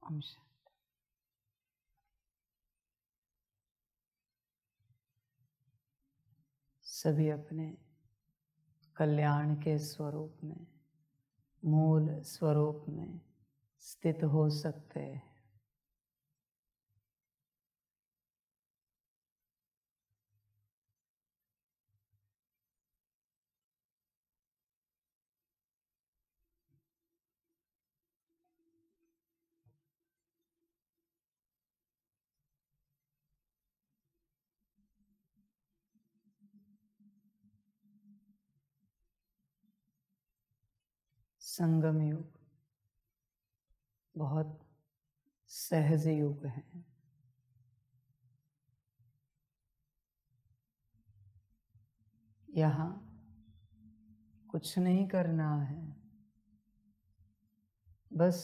ओम शांति। सभी अपने कल्याण के स्वरूप में, मूल स्वरूप में स्थित हो सकते हैं। संगम युग बहुत सहज युग है। यहाँ कुछ नहीं करना है, बस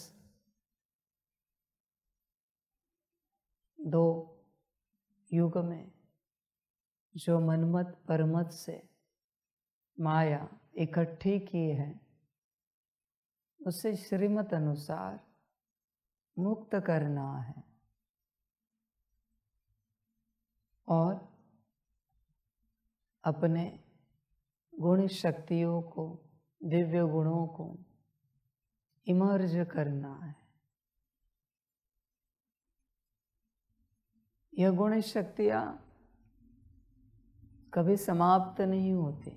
दो युग में जो मनमत परमत से माया इकट्ठी की है, उसे श्रीमत अनुसार मुक्त करना है और अपने गुण शक्तियों को, दिव्य गुणों को इमर्ज करना है। यह गुण शक्तियाँ कभी समाप्त नहीं होती।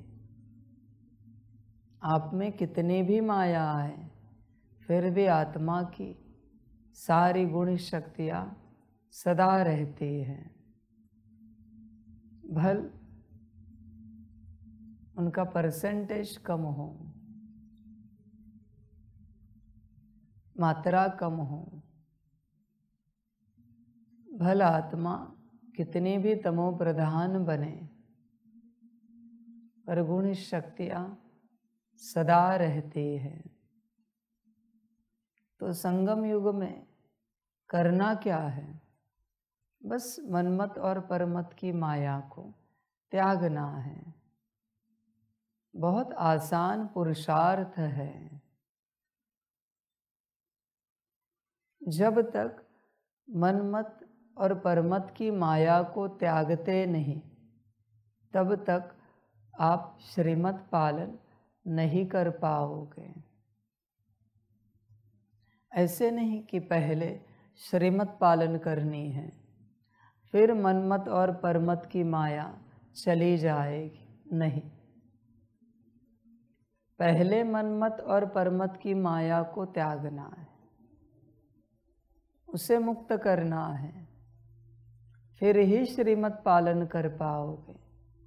आप में कितनी भी माया है, फिर भी आत्मा की सारी गुण शक्तियाँ सदा रहती हैं। भल उनका परसेंटेज कम हो, मात्रा कम हो, भल आत्मा कितनी भी तमो प्रधान बने, पर गुण शक्तियाँ सदा रहती है। तो संगम युग में करना क्या है? बस मनमत और परमत की माया को त्यागना है। बहुत आसान पुरुषार्थ है। जब तक मनमत और परमत की माया को त्यागते नहीं, तब तक आप श्रीमत पालन नहीं कर पाओगे। ऐसे नहीं कि पहले श्रीमत पालन करनी है, फिर मनमत और परमत की माया चली जाएगी। नहीं, पहले मनमत और परमत की माया को त्यागना है, उसे मुक्त करना है, फिर ही श्रीमत पालन कर पाओगे।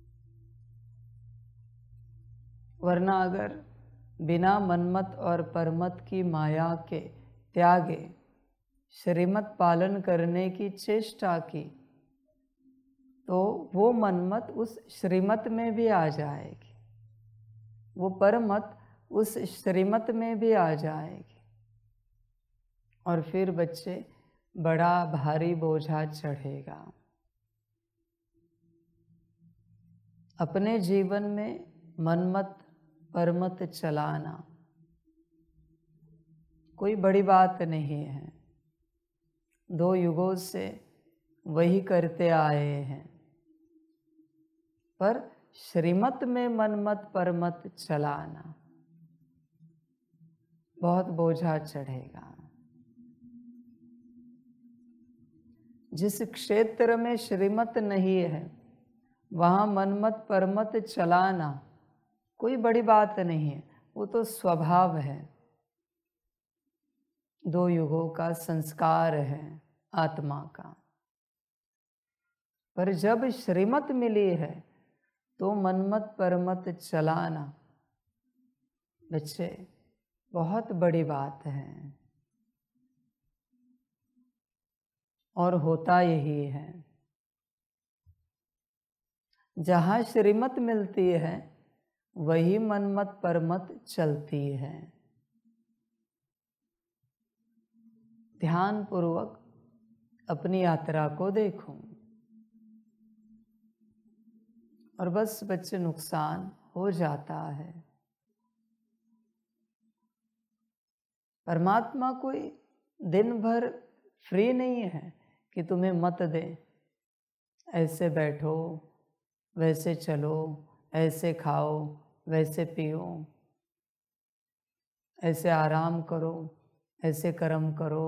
वरना अगर बिना मनमत और परमत की माया के त्यागे श्रीमत पालन करने की चेष्टा की, तो वो मनमत उस श्रीमत में भी आ जाएगी, वो परमत उस श्रीमत में भी आ जाएगी, और फिर बच्चे बड़ा भारी बोझा चढ़ेगा। अपने जीवन में मनमत परमत चलाना कोई बड़ी बात नहीं है। 2 युगों से वही करते आए हैं, पर श्रीमत में मनमत परमत चलाना बहुत बोझा चढ़ेगा। जिस क्षेत्र में श्रीमत नहीं है, वहाँ मनमत परमत चलाना कोई बड़ी बात नहीं है, वो तो स्वभाव है। 2 युगों का संस्कार है आत्मा का। पर जब श्रीमत मिली है, तो मनमत परमत चलाना बच्चे बहुत बड़ी बात है। और होता यही है, जहाँ श्रीमत मिलती है वही मनमत परमत चलती है। ध्यान पूर्वक अपनी यात्रा को देखो, और बस बच्चे नुकसान हो जाता है। परमात्मा कोई दिन भर फ्री नहीं है कि तुम्हें मत दे, ऐसे बैठो, वैसे चलो, ऐसे खाओ, वैसे पियो, ऐसे आराम करो, ऐसे कर्म करो।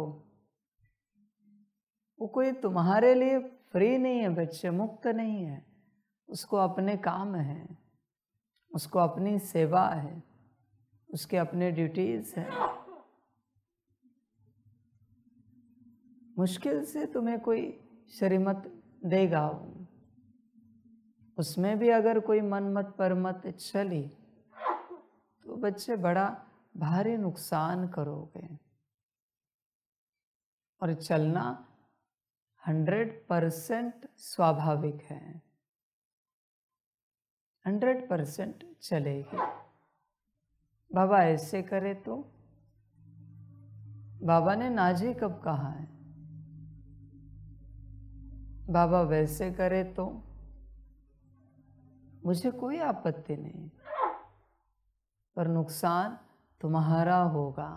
वो कोई तुम्हारे लिए फ्री नहीं है बच्चे, मुक्त नहीं है। उसको अपने काम है, उसको अपनी सेवा है, उसके अपने ड्यूटीज हैं। मुश्किल से तुम्हें कोई श्रीमत देगा, उसमें भी अगर कोई मनमत परमत चली तो बच्चे बड़ा भारी नुकसान करोगे। और चलना 100% स्वाभाविक है, 100% चलेगी। बाबा ऐसे करे तो, बाबा ने नाजी कब कहा है? बाबा वैसे करे तो मुझे कोई आपत्ति नहीं, पर नुकसान तुम्हारा होगा।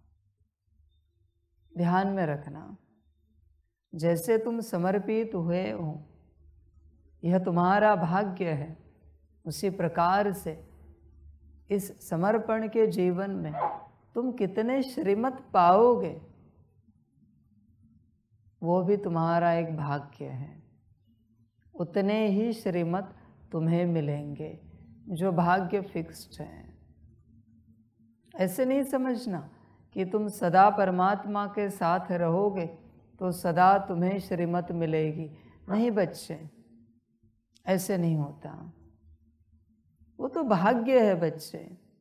ध्यान में रखना, जैसे तुम समर्पित हुए हो, यह तुम्हारा भाग्य है। उसी प्रकार से इस समर्पण के जीवन में तुम कितने श्रीमत पाओगे, वो भी तुम्हारा एक भाग्य है। उतने ही श्रीमत तुम्हें मिलेंगे जो भाग्य फिक्स्ड है। ऐसे नहीं समझना कि तुम सदा परमात्मा के साथ रहोगे तो सदा तुम्हें श्रीमत मिलेगी। नहीं बच्चे, ऐसे नहीं होता। वो तो भाग्य है बच्चे,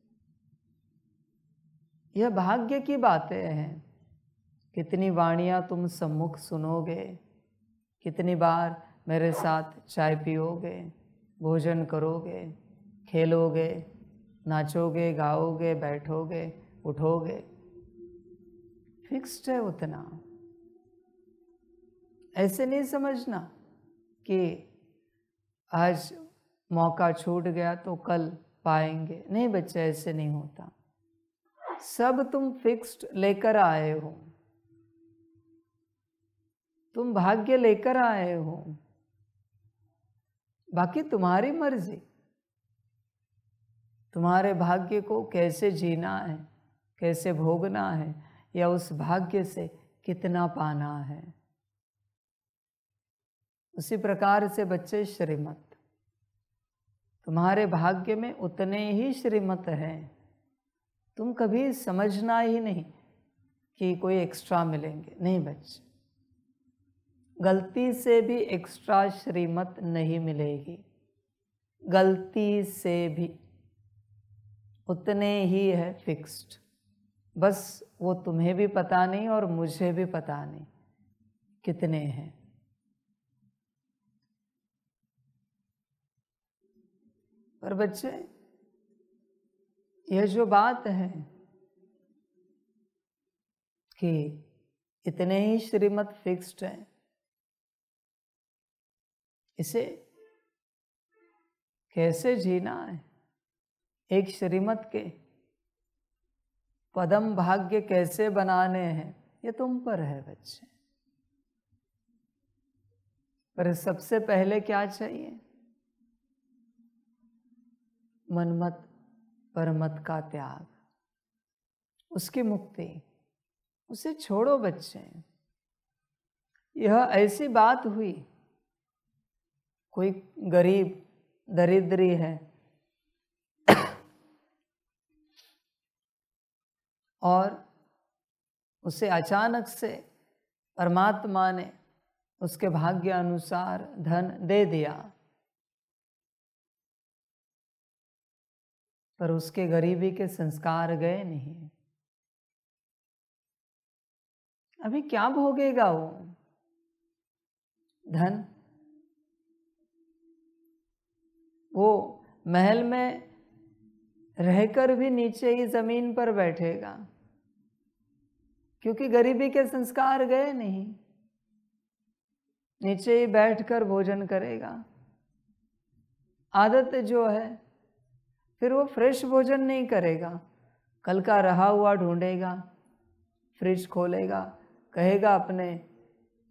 यह भाग्य की बातें हैं। कितनी वाणियाँ तुम सम्मुख सुनोगे, कितनी बार मेरे साथ चाय पियोगे, भोजन करोगे, खेलोगे, नाचोगे, गाओगे, बैठोगे, उठोगे, फिक्स्ड है उतना। ऐसे नहीं समझना कि आज मौका छूट गया तो कल पाएंगे। नहीं बच्चे, ऐसे नहीं होता। सब तुम फिक्स्ड लेकर आए हो, तुम भाग्य लेकर आए हो, बाकी तुम्हारी मर्जी। तुम्हारे भाग्य को कैसे जीना है, कैसे भोगना है, या उस भाग्य से कितना पाना है। उसी प्रकार से बच्चे श्रीमत, तुम्हारे भाग्य में उतने ही श्रीमत हैं। तुम कभी समझना ही नहीं कि कोई एक्स्ट्रा मिलेंगे। नहीं बच्चे, गलती से भी एक्स्ट्रा श्रीमत नहीं मिलेगी, गलती से भी उतने ही है फिक्स्ड। बस वो तुम्हें भी पता नहीं और मुझे भी पता नहीं कितने हैं। पर बच्चे, यह जो बात है कि इतने ही श्रीमत फिक्स्ड है, इसे कैसे जीना है, एक श्रीमत के पदम भाग्य कैसे बनाने हैं, ये तुम पर है बच्चे। पर सबसे पहले क्या चाहिए? मनमत परमत का त्याग, उसकी मुक्ति। उसे छोड़ो बच्चे। यह ऐसी बात हुई, कोई गरीब दरिद्री है और उसे अचानक से परमात्मा ने उसके भाग्य अनुसार धन दे दिया, पर उसके गरीबी के संस्कार गए नहीं। अभी क्या भोगेगा वो धन? वो महल में रहकर भी नीचे ही जमीन पर बैठेगा, क्योंकि गरीबी के संस्कार गए नहीं। नीचे ही बैठकर भोजन करेगा। आदत जो है, फिर वो फ्रेश भोजन नहीं करेगा, कल का रहा हुआ ढूंढेगा, फ्रिज खोलेगा, कहेगा अपने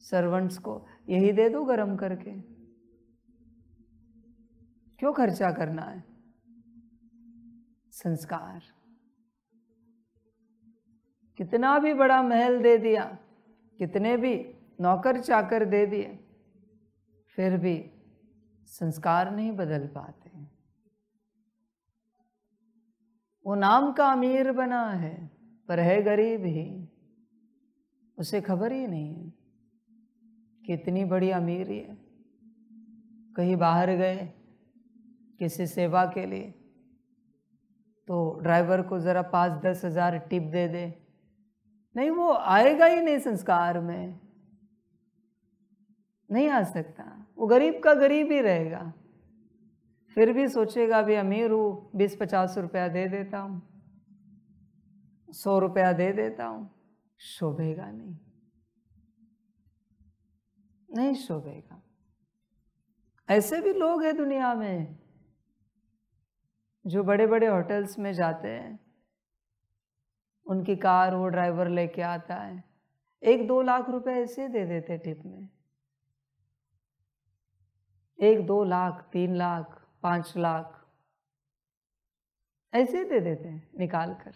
सर्वेंट्स को यही दे दो गरम करके, क्यों खर्चा करना है? संस्कार। कितना भी बड़ा महल दे दिया, कितने भी नौकर चाकर दे दिए, फिर भी संस्कार नहीं बदल पाते। वो नाम का अमीर बना है पर है गरीब ही, उसे खबर ही नहीं है कि इतनी बड़ी अमीरी है। कहीं बाहर गए किसी सेवा के लिए तो ड्राइवर को ज़रा 5-10 हज़ार टिप दे दे, नहीं वो आएगा ही नहीं, संस्कार में नहीं आ सकता, वो गरीब का गरीब ही रहेगा। फिर भी सोचेगा भी अमीर हूँ, 20-50 रुपया दे देता हूँ, 100 रुपया दे देता हूँ, शोभेगा नहीं, नहीं शोभेगा। ऐसे भी लोग हैं दुनिया में जो बड़े बड़े होटल्स में जाते हैं, उनकी कार वो ड्राइवर लेके आता है, 1-2 लाख रुपए ऐसे दे देते टिप में, 1-2 लाख, 3 लाख, 5 लाख ऐसे दे देते हैं निकाल कर।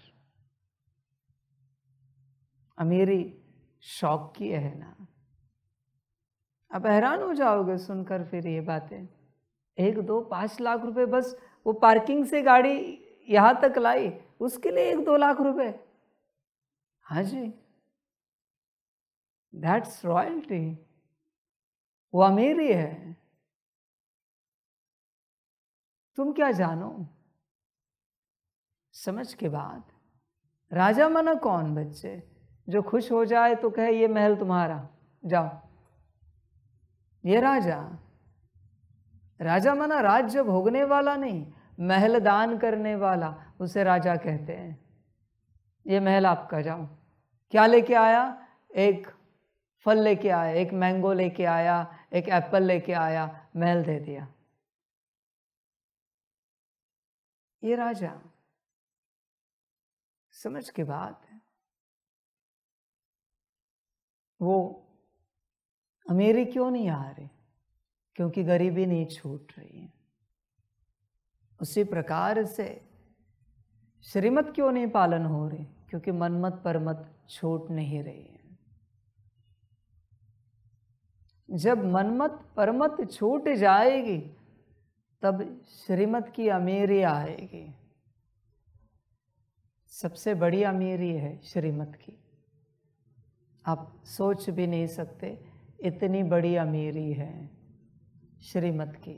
अमीरी शौक की है ना। आप हैरान हो जाओगे सुनकर फिर ये बातें। 1-2-5 लाख रुपए, बस वो पार्किंग से गाड़ी यहां तक लाई, उसके लिए 1-2 लाख रुपए। हाँ जी, दैट्स रॉयल्टी, वो अमीरी है। तुम क्या जानो? समझ के बाद राजा मना कौन बच्चे, जो खुश हो जाए तो कहे ये महल तुम्हारा, जाओ। ये राजा, राजा मना राज्य भोगने वाला नहीं, महल दान करने वाला, उसे राजा कहते हैं। ये महल आपका, जाओ। क्या लेके आया? एक फल लेके आया, एक मैंगो लेके आया, एक एप्पल लेके आया, महल दे दिया। ये राजा। समझ की बात है। वो अमीरी क्यों नहीं आ रही? क्योंकि गरीबी नहीं छूट रही है। उसी प्रकार से श्रीमत क्यों नहीं पालन हो रही? क्योंकि मनमत परमत छूट नहीं रही है। जब मनमत परमत छूट जाएगी तब श्रीमत की अमीरी आएगी। सबसे बड़ी अमीरी है श्रीमत की, आप सोच भी नहीं सकते इतनी बड़ी अमीरी है श्रीमत की।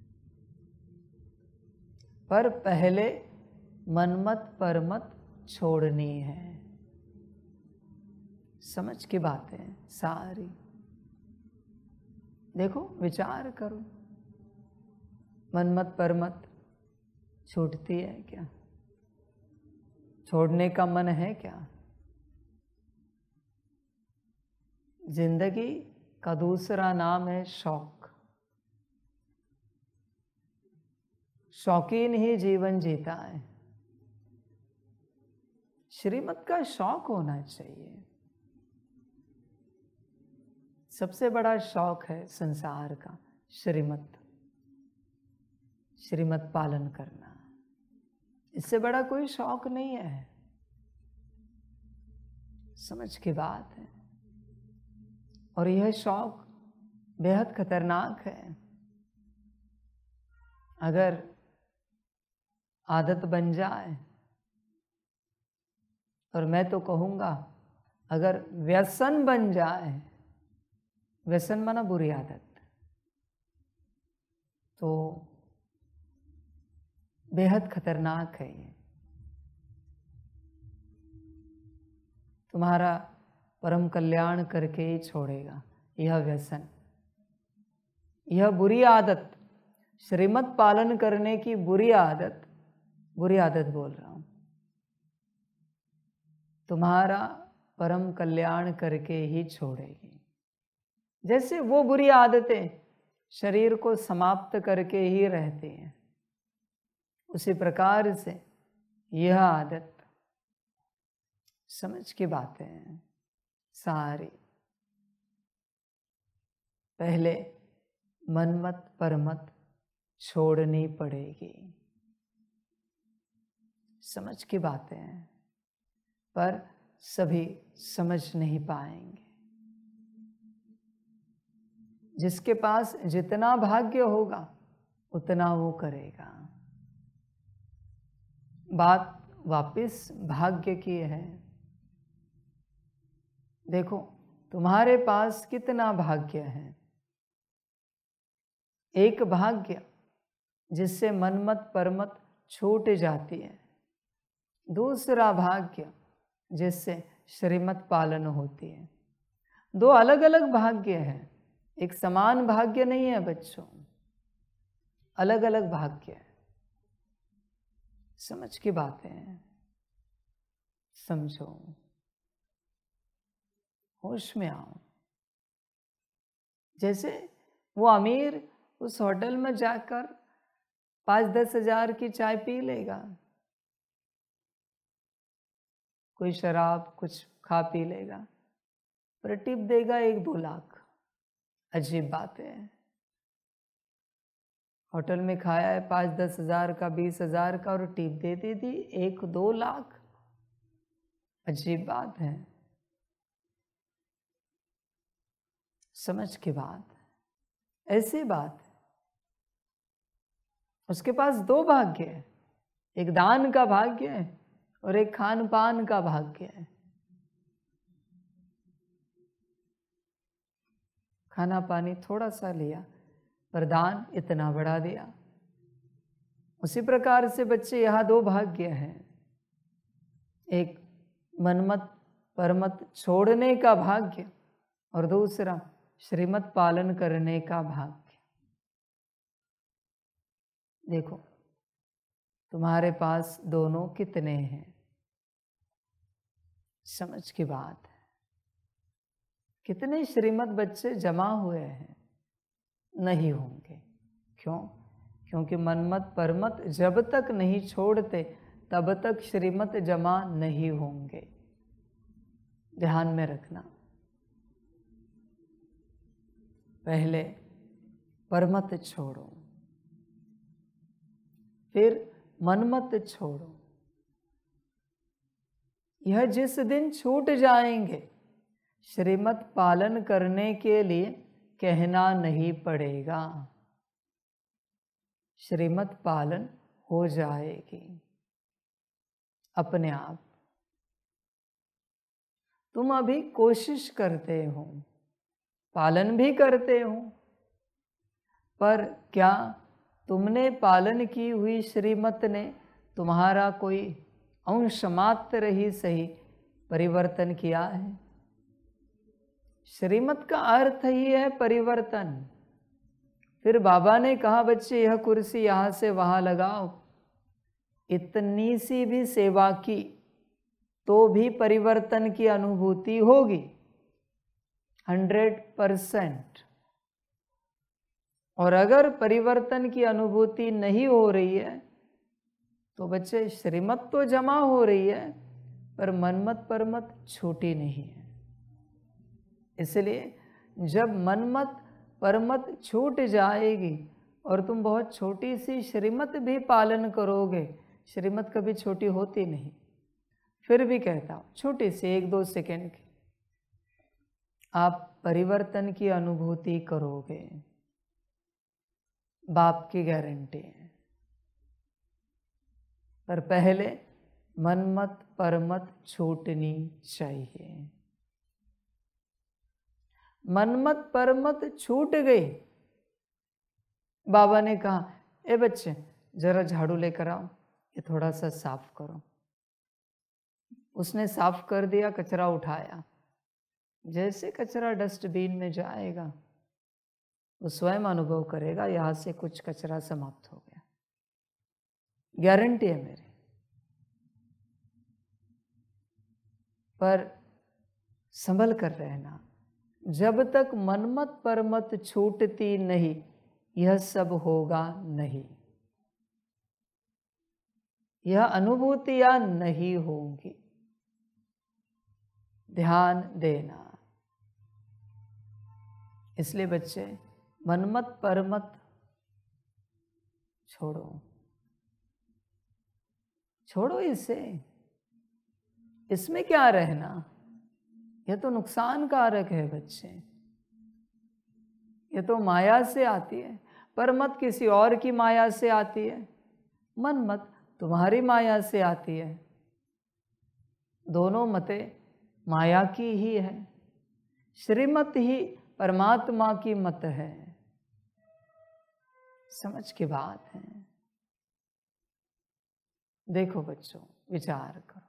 पर पहले मनमत परमत छोड़नी है। समझ की बातें सारी। देखो, विचार करो, मनमत परमत छूटती है क्या? छोड़ने का मन है क्या? जिंदगी का दूसरा नाम है शौक। शौकीन ही जीवन जीता है। श्रीमत का शौक होना चाहिए। सबसे बड़ा शौक है संसार का श्रीमत, श्रीमत पालन करना। इससे बड़ा कोई शौक नहीं है। समझ की बात है। और यह शौक बेहद खतरनाक है। अगर आदत बन जाए, और मैं तो कहूँगा अगर व्यसन बन जाए, व्यसन माना बुरी आदत, तो बेहद खतरनाक है ये। तुम्हारा परम कल्याण करके ही छोड़ेगा यह व्यसन, यह बुरी आदत, श्रीमत पालन करने की बुरी आदत बोल रहा हूं, तुम्हारा परम कल्याण करके ही छोड़ेगी। जैसे वो बुरी आदतें शरीर को समाप्त करके ही रहती हैं, उसी प्रकार से यह आदत, समझ की बातें हैं सारी, पहले मनमत परमत छोड़नी पड़ेगी। समझ की बातें हैं, पर सभी समझ नहीं पाएंगे। जिसके पास जितना भाग्य होगा उतना वो करेगा। बात वापिस भाग्य की है। देखो तुम्हारे पास कितना भाग्य है। एक भाग्य जिससे मनमत परमत छूट जाती है, दूसरा भाग्य जिससे श्रीमत पालन होती है। दो अलग अलग भाग्य हैं, एक समान भाग्य नहीं है बच्चों, अलग अलग भाग्य है। समझ की बातें हैं, समझो, होश में आओ। जैसे वो अमीर उस होटल में जाकर 5-10 हजार की चाय पी लेगा, कोई शराब कुछ खा पी लेगा, पर टिप देगा 1-2 लाख। अजीब बात है। होटल में खाया है 5-10 हजार का, 20 हजार का, और टिप दे दी थी 1-2 लाख। अजीब बात है। समझ की बात, ऐसी बात। उसके पास 2 भाग्य है, एक दान का भाग्य है और एक खान पान का भाग्य है। खाना पानी थोड़ा सा लिया, पर दान इतना बढ़ा दिया। उसी प्रकार से बच्चे यहाँ 2 भाग्य हैं, एक मनमत परमत छोड़ने का भाग्य और दूसरा श्रीमत पालन करने का भाग्य। देखो तुम्हारे पास दोनों कितने हैं। समझ की बात है। कितने श्रीमत बच्चे जमा हुए हैं? नहीं होंगे। क्यों? क्योंकि मनमत परमत जब तक नहीं छोड़ते तब तक श्रीमत जमा नहीं होंगे। ध्यान में रखना। पहले परमत छोड़ो, फिर मनमत छोड़ो। यह जिस दिन छूट जाएंगे, श्रीमत पालन करने के लिए कहना नहीं पड़ेगा, श्रीमत पालन हो जाएगी अपने आप। तुम अभी कोशिश करते हो, पालन भी करते हो, पर क्या तुमने पालन की हुई श्रीमत ने तुम्हारा कोई अंश मात्र ही सही परिवर्तन किया है? श्रीमत का अर्थ ही है परिवर्तन। फिर बाबा ने कहा बच्चे यह कुर्सी यहां से वहां लगाओ, इतनी सी भी सेवा की तो भी परिवर्तन की अनुभूति होगी 100%। और अगर परिवर्तन की अनुभूति नहीं हो रही है तो बच्चे श्रीमत तो जमा हो रही है पर मनमत परमत छूटी नहीं है। इसलिए जब मनमत परमत छूट जाएगी और तुम बहुत छोटी सी श्रीमत भी पालन करोगे, श्रीमत कभी छोटी होती नहीं, फिर भी कहता हूं छोटी सी 1-2 सेकेंड की, आप परिवर्तन की अनुभूति करोगे, बाप की गारंटी है। पर पहले मनमत परमत छूटनी चाहिए। मनमत परमत छूट गई, बाबा ने कहा ए बच्चे जरा झाड़ू लेकर आओ, ये थोड़ा सा साफ करो। उसने साफ कर दिया, कचरा उठाया। जैसे कचरा डस्टबिन में जाएगा वो स्वयं अनुभव करेगा यहां से कुछ कचरा समाप्त हो गया। गारंटी है मेरी। पर संभल कर रहना, जब तक मनमत परमत छूटती नहीं यह सब होगा नहीं, यह अनुभूतियां नहीं होंगी। ध्यान देना। इसलिए बच्चे मनमत परमत छोड़ो, छोड़ो इसे। इसमें क्या रहना, यह तो नुकसान कारक है बच्चे, यह तो माया से आती है। परमत किसी और की माया से आती है, मनमत तुम्हारी माया से आती है। दोनों मतें माया की ही है, श्रीमत ही परमात्मा की मत है। समझ की बात है। देखो बच्चों, विचार करो।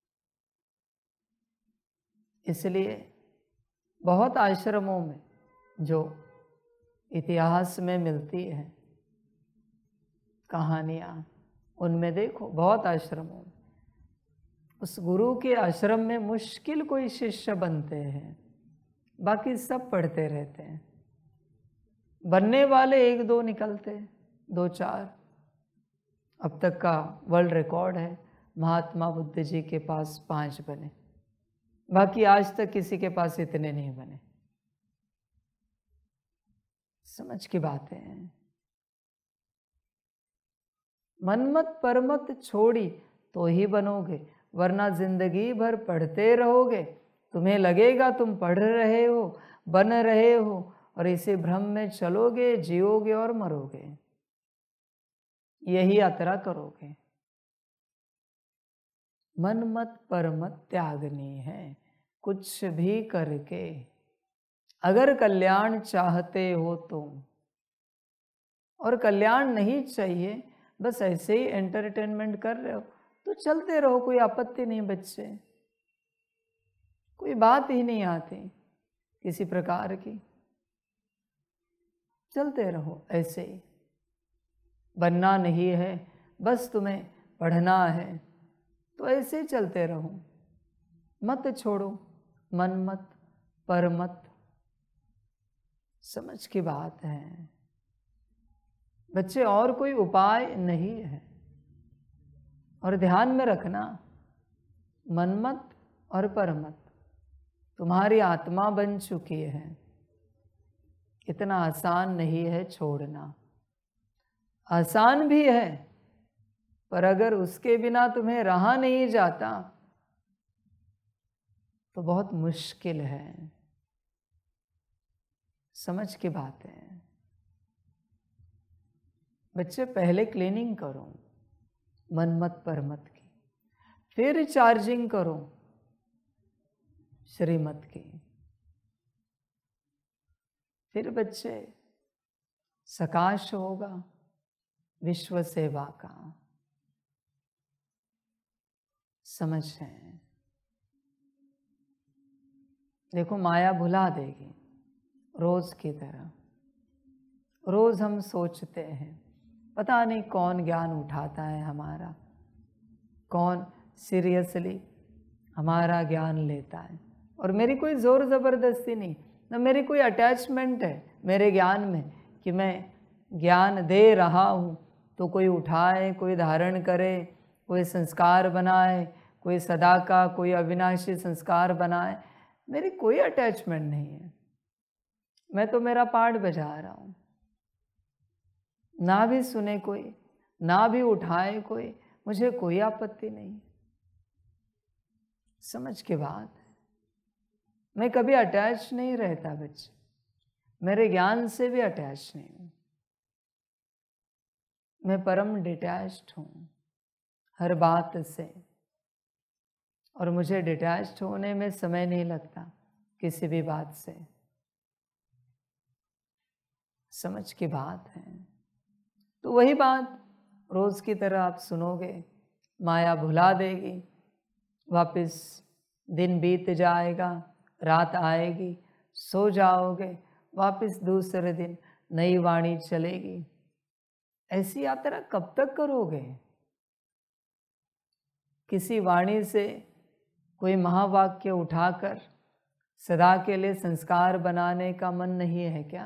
इसलिए बहुत आश्रमों में जो इतिहास में मिलती है कहानियाँ, उनमें देखो बहुत आश्रमों में उस गुरु के आश्रम में मुश्किल कोई शिष्य बनते हैं, बाकी सब पढ़ते रहते हैं। बनने वाले 1-2 निकलते हैं, 2-4। अब तक का वर्ल्ड रिकॉर्ड है, महात्मा बुद्ध जी के पास 5 बने, बाकी आज तक किसी के पास इतने नहीं बने। समझ की बात है। मनमत परमत छोड़ी तो ही बनोगे, वरना जिंदगी भर पढ़ते रहोगे। तुम्हें लगेगा तुम पढ़ रहे हो, बन रहे हो, और इसी भ्रम में चलोगे, जियोगे और मरोगे। यही यात्रा करोगे। मनमत परमत त्यागनी है, कुछ भी करके। अगर कल्याण चाहते हो तो, और कल्याण नहीं चाहिए, बस ऐसे ही एंटरटेनमेंट कर रहे हो तो चलते रहो, कोई आपत्ति नहीं बच्चे, कोई बात ही नहीं आती किसी प्रकार की। चलते रहो ऐसे ही। बनना नहीं है, बस तुम्हें पढ़ना है, तो ऐसे ही चलते रहो। मत छोड़ो, मनमत परमत। समझ की बात है बच्चे, और कोई उपाय नहीं है। और ध्यान में रखना, मनमत और परमत तुम्हारी आत्मा बन चुकी है, इतना आसान नहीं है छोड़ना। आसान भी है, पर अगर उसके बिना तुम्हें रहा नहीं जाता तो बहुत मुश्किल है। समझ की बात है बच्चे। पहले क्लीनिंग करो मनमत परमत की, फिर चार्जिंग करो श्रीमत की। फिर बच्चे सकाश होगा विश्व सेवा का। समझ है। देखो माया भुला देगी रोज की तरह। रोज हम सोचते हैं, पता नहीं कौन ज्ञान उठाता है हमारा, कौन सीरियसली हमारा ज्ञान लेता है। और मेरी कोई ज़ोर ज़बरदस्ती नहीं, ना मेरी कोई अटैचमेंट है मेरे ज्ञान में कि मैं ज्ञान दे रहा हूँ तो कोई उठाए, कोई धारण करे, कोई संस्कार बनाए, कोई सदा का, कोई अविनाशी संस्कार बनाए। मेरी कोई अटैचमेंट नहीं है। मैं तो मेरा पार्ट बजा रहा हूँ। ना भी सुने कोई, ना भी उठाए कोई, मुझे कोई आपत्ति नहीं। समझ के बात है। मैं कभी अटैच नहीं रहता बच्चे, मेरे ज्ञान से भी अटैच नहीं हूँ। मैं परम डिटैच्ड हूँ हर बात से, और मुझे डिटैच्ड होने में समय नहीं लगता किसी भी बात से। समझ की बात है। तो वही बात रोज की तरह आप सुनोगे, माया भुला देगी, वापस दिन बीत जाएगा, रात आएगी, सो जाओगे, वापस दूसरे दिन नई वाणी चलेगी। ऐसी यात्रा कब तक करोगे? किसी वाणी से कोई महावाक्य उठाकर सदा के लिए संस्कार बनाने का मन नहीं है क्या?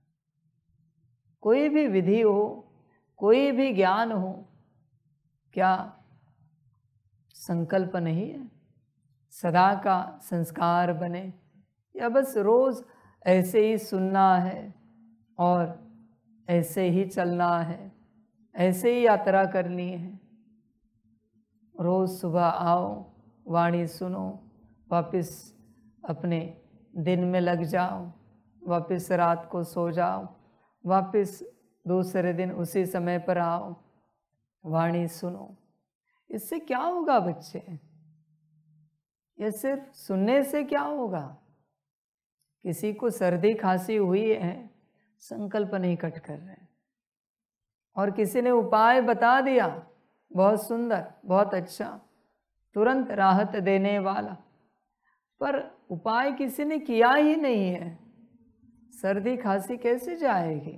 कोई भी विधि हो, कोई भी ज्ञान हो, क्या संकल्प नहीं है सदा का संस्कार बने, या बस रोज ऐसे ही सुनना है और ऐसे ही चलना है, ऐसे ही यात्रा करनी है। रोज़ सुबह आओ, वाणी सुनो, वापस अपने दिन में लग जाओ, वापस रात को सो जाओ, वापस दूसरे दिन उसी समय पर आओ, वाणी सुनो। इससे क्या होगा बच्चे? ये सिर्फ सुनने से क्या होगा? किसी को सर्दी खांसी हुई है, संकल्प नहीं कट कर रहे, और किसी ने उपाय बता दिया, बहुत सुंदर, बहुत अच्छा, तुरंत राहत देने वाला, पर उपाय किसी ने किया ही नहीं है, सर्दी खांसी कैसे जाएगी?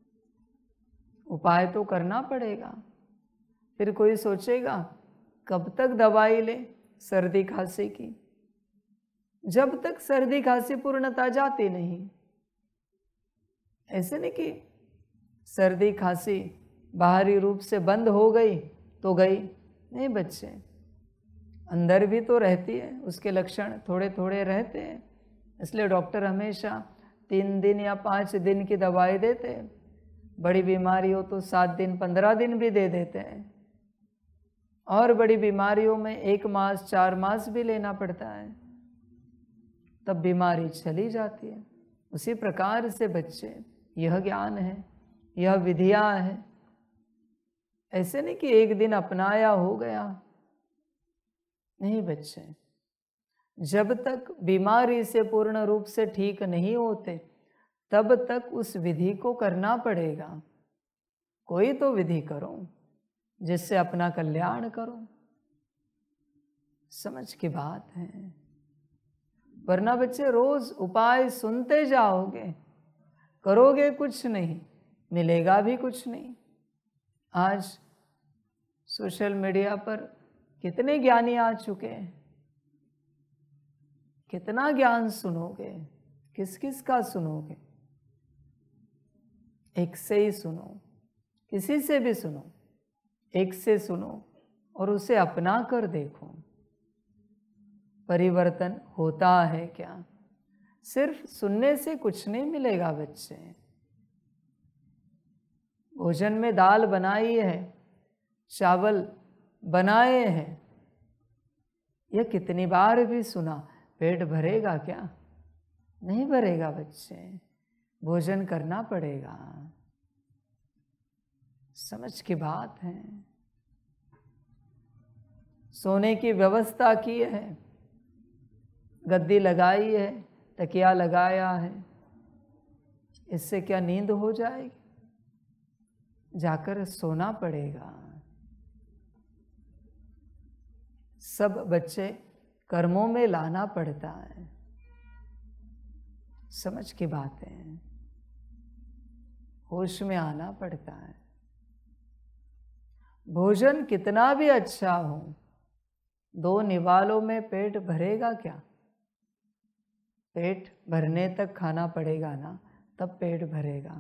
उपाय तो करना पड़ेगा। फिर कोई सोचेगा कब तक दवाई ले सर्दी खांसी की, जब तक सर्दी खांसी पूर्णता जाती नहीं। ऐसे नहीं कि सर्दी खांसी बाहरी रूप से बंद हो गई तो गई, नहीं बच्चे, अंदर भी तो रहती है, उसके लक्षण थोड़े थोड़े रहते हैं। इसलिए डॉक्टर हमेशा 3 दिन या 5 दिन की दवाई देते हैं। बड़ी बीमारी हो तो 7 दिन 15 दिन भी दे देते हैं, और बड़ी बीमारियों में 1 मास 4 मास भी लेना पड़ता है, तब बीमारी चली जाती है। उसी प्रकार से बच्चे, यह ज्ञान है, यह विधियां है। ऐसे नहीं कि एक दिन अपनाया हो गया, नहीं बच्चे, जब तक बीमारी से पूर्ण रूप से ठीक नहीं होते तब तक उस विधि को करना पड़ेगा। कोई तो विधि करो जिससे अपना कल्याण करो। समझ की बात है। वरना बच्चे रोज उपाय सुनते जाओगे, करोगे कुछ नहीं, मिलेगा भी कुछ नहीं। आज सोशल मीडिया पर कितने ज्ञानी आ चुके हैं, कितना ज्ञान सुनोगे, किस किस का सुनोगे? एक से ही सुनो, किसी से भी सुनो, एक से सुनो और उसे अपना कर देखो, परिवर्तन होता है क्या? सिर्फ सुनने से कुछ नहीं मिलेगा बच्चे। भोजन में दाल बनाई है, चावल बनाए हैं, यह कितनी बार भी सुना, पेट भरेगा क्या? नहीं भरेगा बच्चे, भोजन करना पड़ेगा। समझ की बात है। सोने की व्यवस्था की है, गद्दी लगाई है, तकिया लगाया है, इससे क्या नींद हो जाएगी? जाकर सोना पड़ेगा। सब बच्चे कर्मों में लाना पड़ता है। समझ की बात है, होश में आना पड़ता है। भोजन कितना भी अच्छा हो, 2 निवालों में पेट भरेगा क्या? पेट भरने तक खाना पड़ेगा ना, तब पेट भरेगा।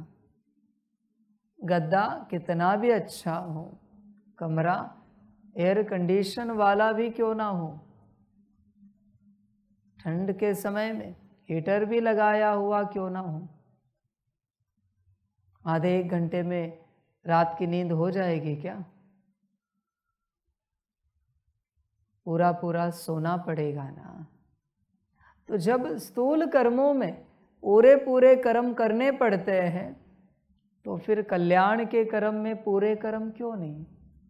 गद्दा कितना भी अच्छा हो, कमरा एयर कंडीशन वाला भी क्यों ना हो, ठंड के समय में हीटर भी लगाया हुआ क्यों ना हो, आधे 1 घंटे में रात की नींद हो जाएगी क्या? पूरा पूरा सोना पड़ेगा ना। तो जब स्थूल कर्मों में पूरे पूरे कर्म करने पड़ते हैं, तो फिर कल्याण के कर्म में पूरे कर्म क्यों नहीं?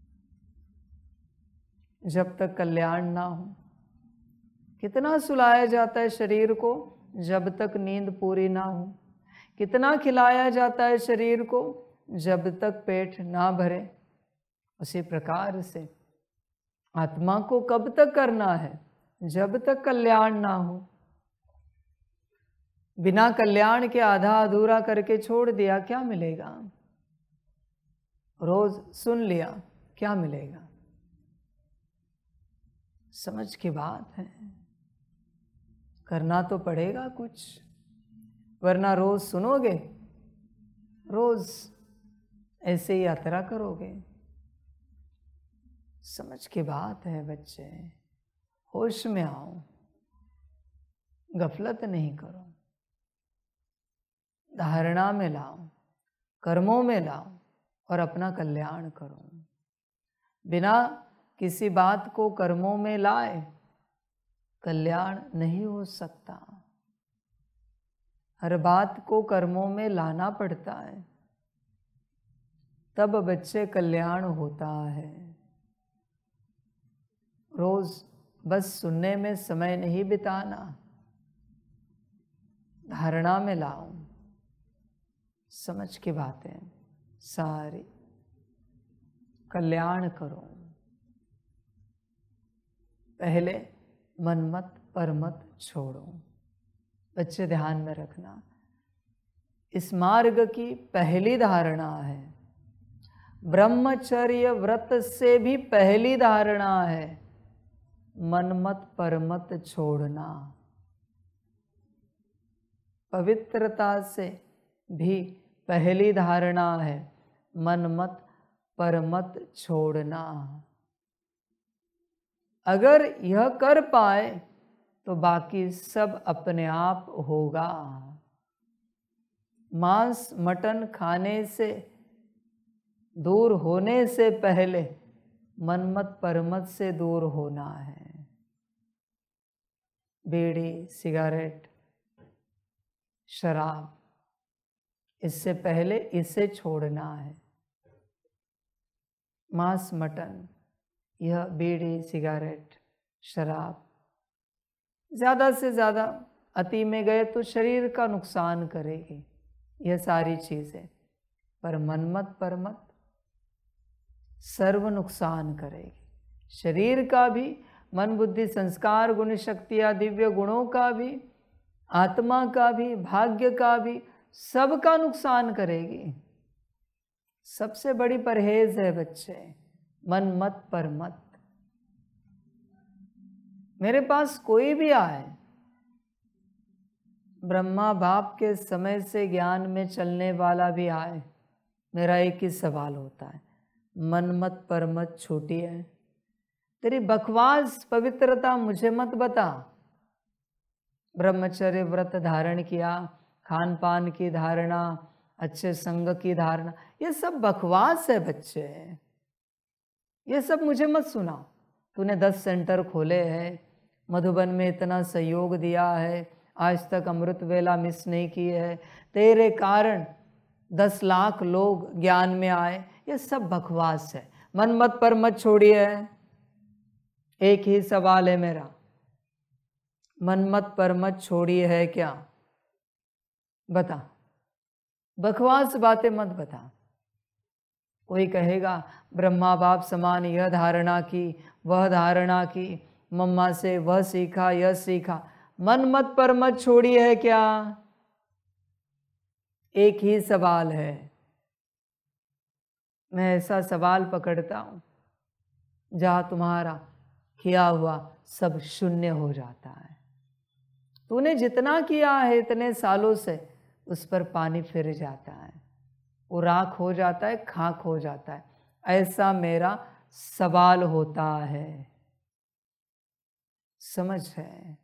जब तक कल्याण ना हो, कितना सुलाया जाता है शरीर को जब तक नींद पूरी ना हो, कितना खिलाया जाता है शरीर को जब तक पेट ना भरे। उसी प्रकार से आत्मा को कब तक करना है? जब तक कल्याण ना हो। बिना कल्याण के आधा अधूरा करके छोड़ दिया, क्या मिलेगा? रोज सुन लिया, क्या मिलेगा? समझ की बात है। करना तो पड़ेगा कुछ, वरना रोज सुनोगे, रोज ऐसे ही यात्रा करोगे। समझ की बात है बच्चे, होश में आओ, गफलत नहीं करो। धारणा में लाओ, कर्मों में लाओ और अपना कल्याण करो। बिना किसी बात को कर्मों में लाए कल्याण नहीं हो सकता। हर बात को कर्मों में लाना पड़ता है, तब बच्चे कल्याण होता है। रोज बस सुनने में समय नहीं बिताना, धारणा में लाओ, समझ की बातें सारी, कल्याण करो। पहले मनमत परमत छोड़ो। बच्चे ध्यान में रखना, इस मार्ग की पहली धारणा है, ब्रह्मचर्य व्रत से भी पहली धारणा है मनमत परमत छोड़ना। पवित्रता से भी पहली धारणा है मनमत परमत छोड़ना। अगर यह कर पाए तो बाकी सब अपने आप होगा। मांस मटन खाने से दूर होने से पहले मनमत परमत से दूर होना है। बीड़ी, सिगरेट, शराब, इससे पहले इसे छोड़ना है। मांस मटन, यह बीड़ी, सिगरेट, शराब ज़्यादा से ज़्यादा अति में गए तो शरीर का नुकसान करेगी, यह सारी चीज़ें। पर मनमत परमत सर्व नुकसान करेगी। शरीर का भी, मन बुद्धि संस्कार गुण शक्तियाँ दिव्य गुणों का भी, आत्मा का भी, भाग्य का भी, सबका नुकसान करेगी। सबसे बड़ी परहेज है बच्चे मनमत परमत। मेरे पास कोई भी आए, ब्रह्मा बाप के समय से ज्ञान में चलने वाला भी आए, मेरा एक ही सवाल होता है, मनमत परमत छोटी है। तेरी बकवास पवित्रता मुझे मत बता। ब्रह्मचर्य व्रत धारण किया, खान पान की धारणा, अच्छे संग की धारणा, ये सब बकवास है बच्चे। ये सब मुझे मत सुना। तूने 10 सेंटर खोले हैं, मधुबन में इतना सहयोग दिया है, आज तक अमृत वेला मिस नहीं की है, तेरे कारण 10 लाख लोग ज्ञान में आए, ये सब बकवास है। मनमत परमत छोड़िए। एक ही सवाल है मेरा, मनमत परमत छोड़िए है क्या? बता, बकवास बातें मत बता। कोई कहेगा ब्रह्मा बाप समान यह धारणा की, वह धारणा की, मम्मा से वह सीखा, यह सीखा। मनमत परमत छोड़ी है क्या? एक ही सवाल है। मैं ऐसा सवाल पकड़ता हूं जहां तुम्हारा किया हुआ सब शून्य हो जाता है। तूने जितना किया है इतने सालों से, उस पर पानी फिर जाता है, वो राख हो जाता है, खाक हो जाता है। ऐसा मेरा सवाल होता है। समझ है?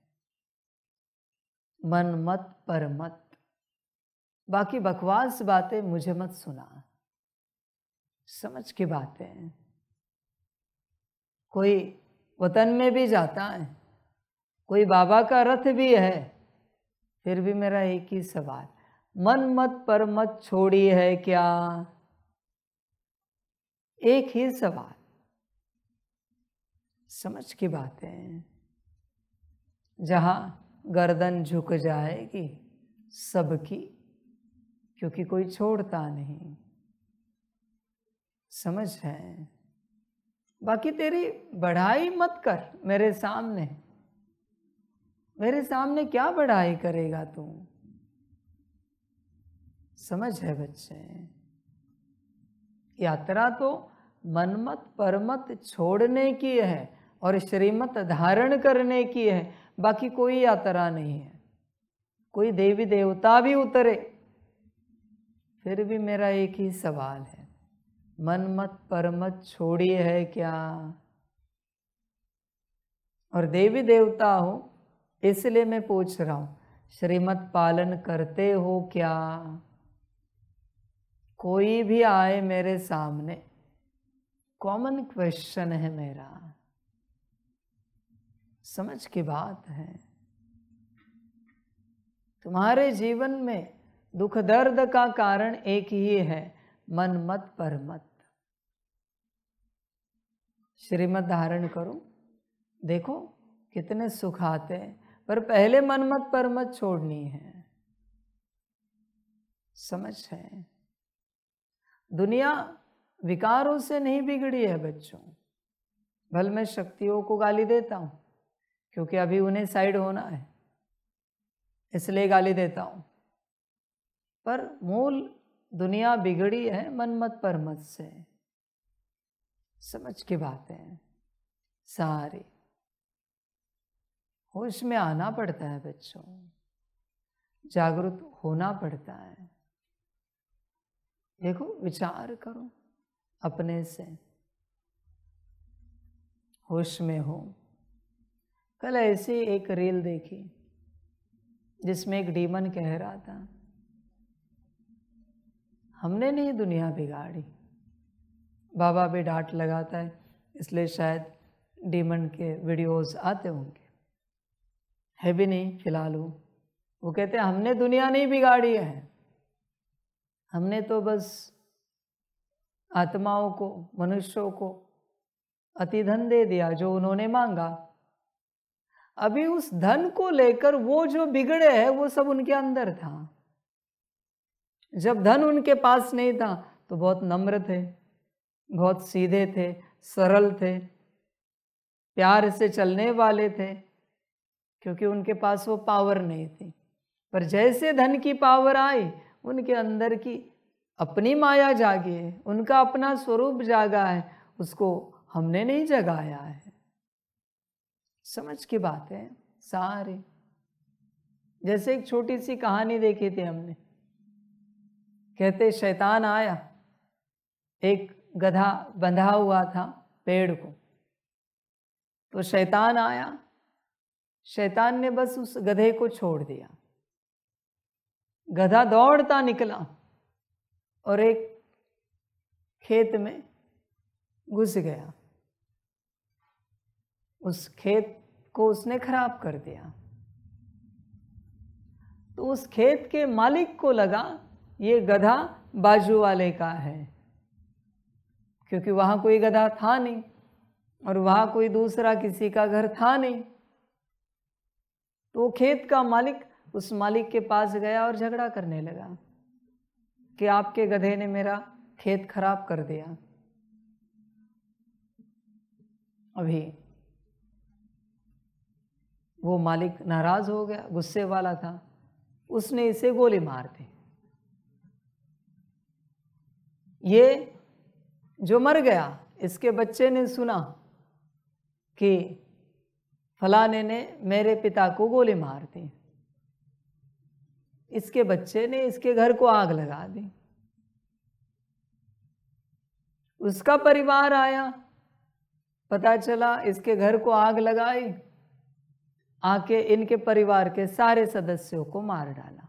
मन मत पर मत, बाकी बकवास बातें मुझे मत सुना। समझ की बातें। कोई वतन में भी जाता है, कोई बाबा का रथ भी है, फिर भी मेरा एक ही सवाल, मन मत पर मत छोड़ी है क्या? एक ही सवाल। समझ की बातें। जहां गर्दन झुक जाएगी सबकी, क्योंकि कोई छोड़ता नहीं। समझ है? बाकी तेरी बढ़ाई मत कर मेरे सामने। मेरे सामने क्या बढ़ाई करेगा तू? समझ है बच्चे? यात्रा तो मनमत परमत छोड़ने की है और श्रीमत धारण करने की है, बाकी कोई यात्रा नहीं है। कोई देवी देवता भी उतरे, फिर भी मेरा एक ही सवाल है, मनमत परमत छोड़ी है क्या? और देवी देवता हो इसलिए मैं पूछ रहा हूं, श्रीमत पालन करते हो क्या? कोई भी आए मेरे सामने, कॉमन क्वेश्चन है मेरा, समझ की बात है। तुम्हारे जीवन में दुख दर्द का कारण एक ही है, मन मत पर मत। श्रीमत धारण करो, देखो कितने सुख आते हैं, पर पहले मन मत पर मत छोड़नी है। समझ है? दुनिया विकारों से नहीं बिगड़ी है बच्चों। भले मैं शक्तियों को गाली देता हूं, क्योंकि अभी उन्हें साइड होना है, इसलिए गाली देता हूं, पर मूल दुनिया बिगड़ी है मन मत पर मत से। समझ की बात है सारी। होश में आना पड़ता है बच्चों, जागरूक होना पड़ता है। देखो, विचार करो अपने से, होश में हो। कल ऐसी एक रील देखी जिसमें एक डीमन कह रहा था, हमने नहीं दुनिया बिगाड़ी। बाबा भी डांट लगाता है, इसलिए शायद डीमन के वीडियोस आते होंगे, है भी नहीं फिलहाल। वो कहते हैं हमने दुनिया नहीं बिगाड़ी है, हमने तो बस आत्माओं को, मनुष्यों को अति धन दे दिया जो उन्होंने मांगा। अभी उस धन को लेकर वो जो बिगड़े हैं वो सब उनके अंदर था। जब धन उनके पास नहीं था तो बहुत नम्र थे, बहुत सीधे थे, सरल थे, प्यार से चलने वाले थे, क्योंकि उनके पास वो पावर नहीं थी। पर जैसे धन की पावर आई, उनके अंदर की अपनी माया जागी है, उनका अपना स्वरूप जागा है, उसको हमने नहीं जगाया है। समझ की बात है सारी। जैसे एक छोटी सी कहानी देखी थी हमने, कहते शैतान आया, एक गधा बंधा हुआ था पेड़ को, तो शैतान आया, शैतान ने बस उस गधे को छोड़ दिया। गधा दौड़ता निकला और एक खेत में घुस गया। उस खेत को उसने खराब कर दिया। तो उस खेत के मालिक को लगा ये गधा बाजू वाले का है, क्योंकि वहां कोई गधा था नहीं और वहां कोई दूसरा किसी का घर था नहीं। तो खेत का मालिक उस मालिक के पास गया और झगड़ा करने लगा कि आपके गधे ने मेरा खेत खराब कर दिया। अभी वो मालिक नाराज हो गया, गुस्से वाला था, उसने इसे गोली मार दी। ये जो मर गया, इसके बच्चे ने सुना कि फलाने ने मेरे पिता को गोली मार दी। इसके बच्चे ने इसके घर को आग लगा दी। उसका परिवार आया, पता चला इसके घर को आग लगाई, आके इनके परिवार के सारे सदस्यों को मार डाला।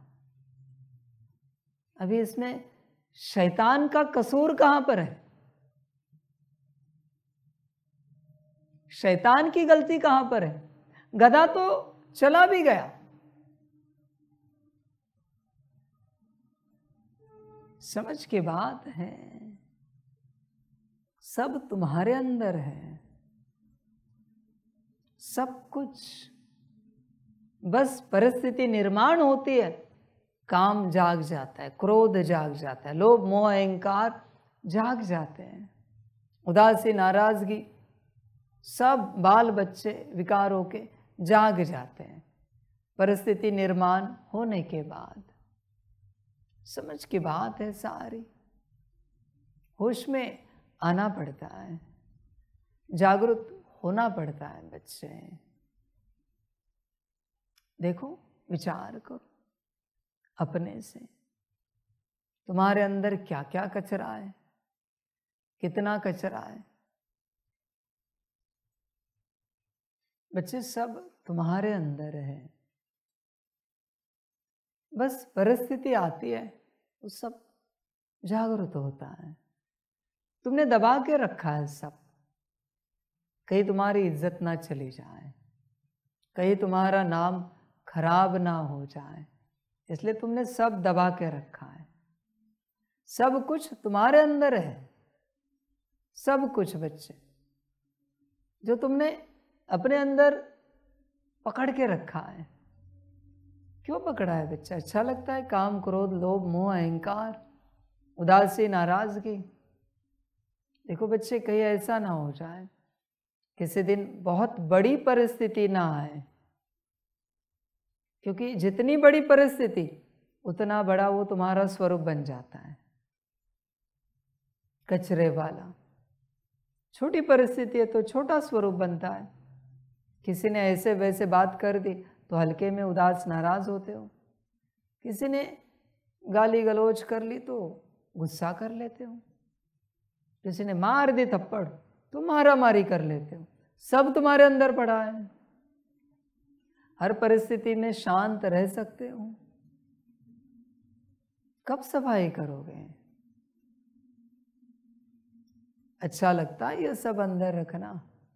अभी इसमें शैतान का कसूर कहां पर है? शैतान की गलती कहां पर है? गधा तो चला भी गया। समझ की बात है, सब तुम्हारे अंदर है, सब कुछ। बस परिस्थिति निर्माण होती है, काम जाग जाता है, क्रोध जाग जाता है, लोभ मोह अहंकार जाग जाते हैं, उदासी नाराजगी सब बाल बच्चे विकारों के जाग जाते हैं परिस्थिति निर्माण होने के बाद। समझ की बात है सारी। होश में आना पड़ता है, जागरूक होना पड़ता है बच्चे। देखो, विचार करो अपने से, तुम्हारे अंदर क्या क्या कचरा है, कितना कचरा है। बच्चे, सब तुम्हारे अंदर है। बस परिस्थिति आती है, वो सब जागरूक होता है। तुमने दबा के रखा है सब, कहीं तुम्हारी इज्जत ना चली जाए, कहीं तुम्हारा नाम खराब ना हो जाए, इसलिए तुमने सब दबा के रखा है। सब कुछ तुम्हारे अंदर है, सब कुछ बच्चे, जो तुमने अपने अंदर पकड़ के रखा है। क्यों पकड़ा है बच्चा? अच्छा लगता है? काम, क्रोध, लोभ, मोह, अहंकार, उदासी, नाराजगी। देखो बच्चे, कहीं ऐसा ना हो जाए किसी दिन बहुत बड़ी परिस्थिति ना आए, क्योंकि जितनी बड़ी परिस्थिति उतना बड़ा वो तुम्हारा स्वरूप बन जाता है, कचरे वाला। छोटी परिस्थिति है तो छोटा स्वरूप बनता है। किसी ने ऐसे वैसे बात कर दी तो हल्के में उदास नाराज होते हो, किसी ने गाली गलौज कर ली तो गुस्सा कर लेते हो, किसी ने मार दी थप्पड़ तो मारा मारी कर लेते हो। सब तुम्हारे अंदर पड़ा है। हर परिस्थिति में शांत रह सकते हो? कब सफाई करोगे? अच्छा लगता है ये सब अंदर रखना?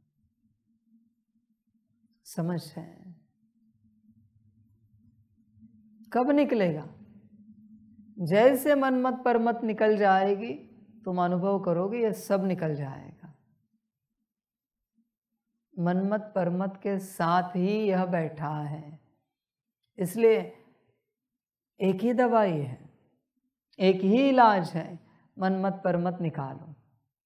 समझ है? कब निकलेगा? जैसे मनमत परमत निकल जाएगी तुम अनुभव करोगे ये सब निकल जाएगा। मनमत परमत के साथ ही यह बैठा है, इसलिए एक ही दवाई है, एक ही इलाज है, मनमत परमत निकालो।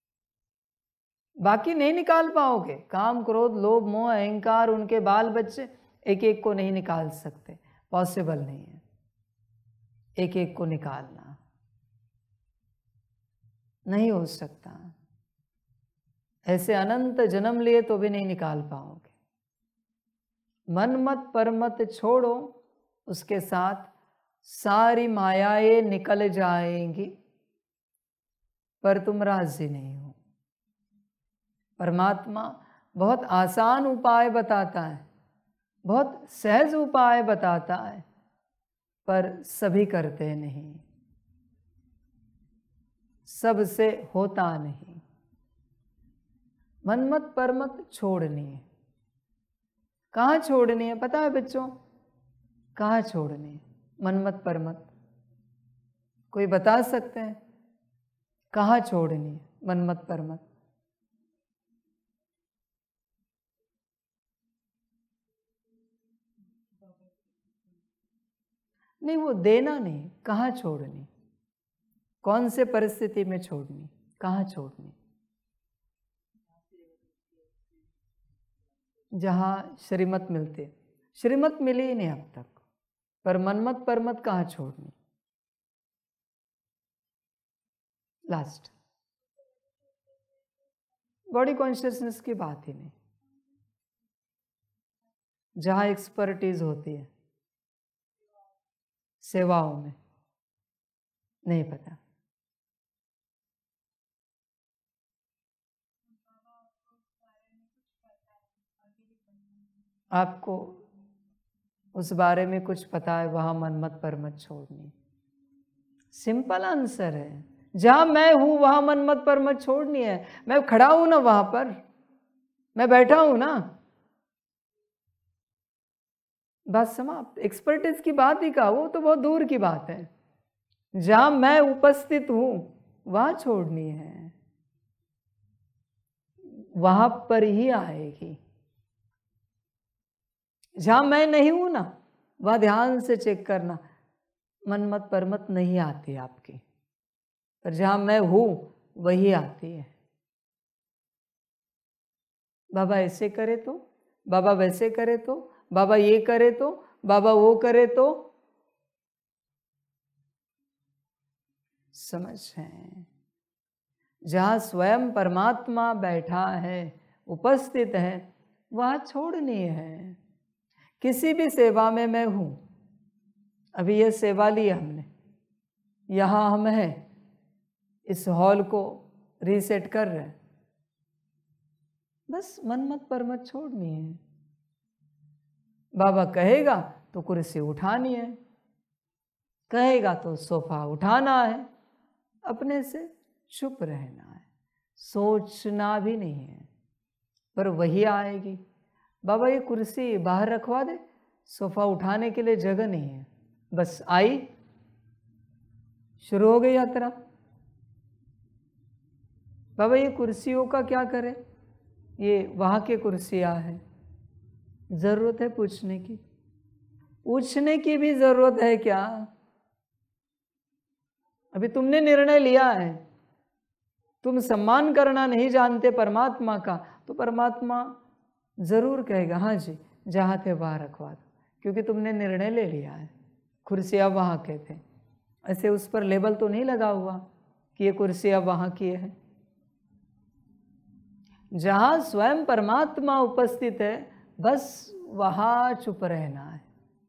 बाकी नहीं निकाल पाओगे। काम, क्रोध, लोभ, मोह, अहंकार, उनके बाल बच्चे एक एक को नहीं निकाल सकते, पॉसिबल नहीं है एक एक को निकालना, नहीं हो सकता। ऐसे अनंत जन्म लिए तो भी नहीं निकाल पाओगे। मनमत परमत छोड़ो, उसके साथ सारी मायाएं निकल जाएंगी, पर तुम राजी नहीं हो। परमात्मा बहुत आसान उपाय बताता है, बहुत सहज उपाय बताता है, पर सभी करते नहीं, सबसे होता नहीं। मनमत परमत छोड़नी है। कहाँ छोड़नी है पता है बच्चों? कहाँ छोड़नी है मनमत परमत? कोई बता सकते हैं कहाँ छोड़नी है मनमत परमत? नहीं, वो देना नहीं, कहाँ छोड़नी? कौन से परिस्थिति में छोड़नी? कहाँ छोड़नी? जहाँ श्रीमत मिलती है। श्रीमत मिली ही नहीं अब तक, पर मनमत परमत कहाँ छोड़नी? लास्ट बॉडी कॉन्शियसनेस की बात ही नहीं। जहाँ एक्सपर्टीज होती है सेवाओं में, नहीं पता। आपको उस बारे में कुछ पता है, वहां मनमत परमत छोड़नी। सिंपल आंसर है, जहां मैं हूं वहां मनमत परमत छोड़नी है। मैं खड़ा हूं ना वहां पर, मैं बैठा हूं ना, बात समाप्त। एक्सपर्टीज की बात ही कहा, वो तो बहुत दूर की बात है। जहां मैं उपस्थित हूं वहां छोड़नी है, वहां पर ही आएगी। जहां मैं नहीं हूं ना, वह ध्यान से चेक करना, मनमत परमत नहीं आती आपकी, पर जहां मैं हूं वही आती है। बाबा ऐसे करे तो, बाबा वैसे करे तो, बाबा ये करे तो, बाबा वो करे तो। समझ है? जहां स्वयं परमात्मा बैठा है, उपस्थित है, वहां छोड़नी है। किसी भी सेवा में मैं हूं, अभी ये सेवा ली हमने, यहां हम हैं, इस हॉल को रीसेट कर रहे हैं, बस मनमत परमत छोड़नी है। बाबा कहेगा तो कुर्सी उठानी है, कहेगा तो सोफा उठाना है, अपने से चुप रहना है, सोचना भी नहीं है। पर वही आएगी, बाबा ये कुर्सी बाहर रखवा दे, सोफा उठाने के लिए जगह नहीं है। बस आई, शुरू हो गई यात्रा। बाबा ये कुर्सियों का क्या करें, ये वहां के कुर्सियां हैं। जरूरत है पूछने की? पूछने की भी जरूरत है क्या? अभी तुमने निर्णय लिया है, तुम सम्मान करना नहीं जानते परमात्मा का, तो परमात्मा जरूर कहेगा हाँ जी जहाँ थे वहाँ रखवा दो, क्योंकि तुमने निर्णय ले लिया है। कुर्सियाँ वहाँ के थे, ऐसे उस पर लेबल तो नहीं लगा हुआ कि ये कुर्सियाँ वहाँ की है। जहाँ स्वयं परमात्मा उपस्थित है बस वहाँ चुप रहना है।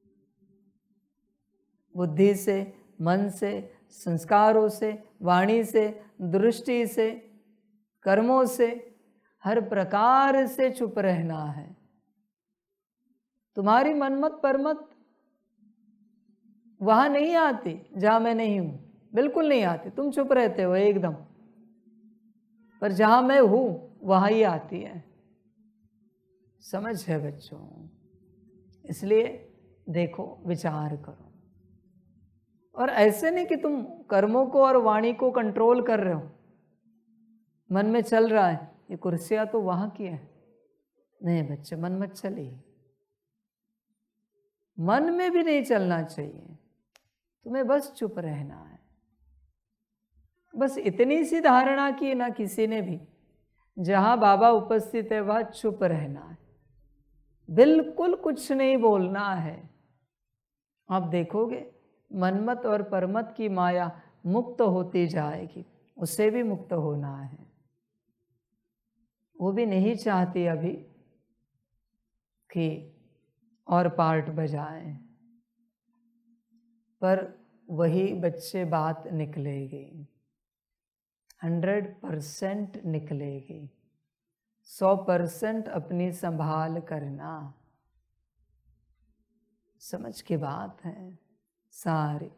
बुद्धि से, मन से, संस्कारों से, वाणी से, दृष्टि से, कर्मों से, हर प्रकार से चुप रहना है। तुम्हारी मनमत परमत वहां नहीं आती जहां मैं नहीं हूं, बिल्कुल नहीं आती। तुम चुप रहते हो एकदम, पर जहां मैं हूं वहां ही आती है। समझ है बच्चों? इसलिए देखो, विचार करो। और ऐसे नहीं कि तुम कर्मों को और वाणी को कंट्रोल कर रहे हो, मन में चल रहा है ये कुर्सियां तो वहां की है। नहीं बच्चे, मन मत चलिए, मन में भी नहीं चलना चाहिए, तुम्हें बस चुप रहना है। बस इतनी सी धारणा की ना किसी ने भी, जहां बाबा उपस्थित है वहां चुप रहना है, बिल्कुल कुछ नहीं बोलना है। आप देखोगे मनमत और परमत की माया मुक्त होती जाएगी, उससे भी मुक्त होना है। वो भी नहीं चाहती अभी कि और पार्ट बजाएं, पर वही बच्चे बात निकलेगी, 100% निकलेगी। 100% अपनी संभाल करना। समझ की बात है सारी।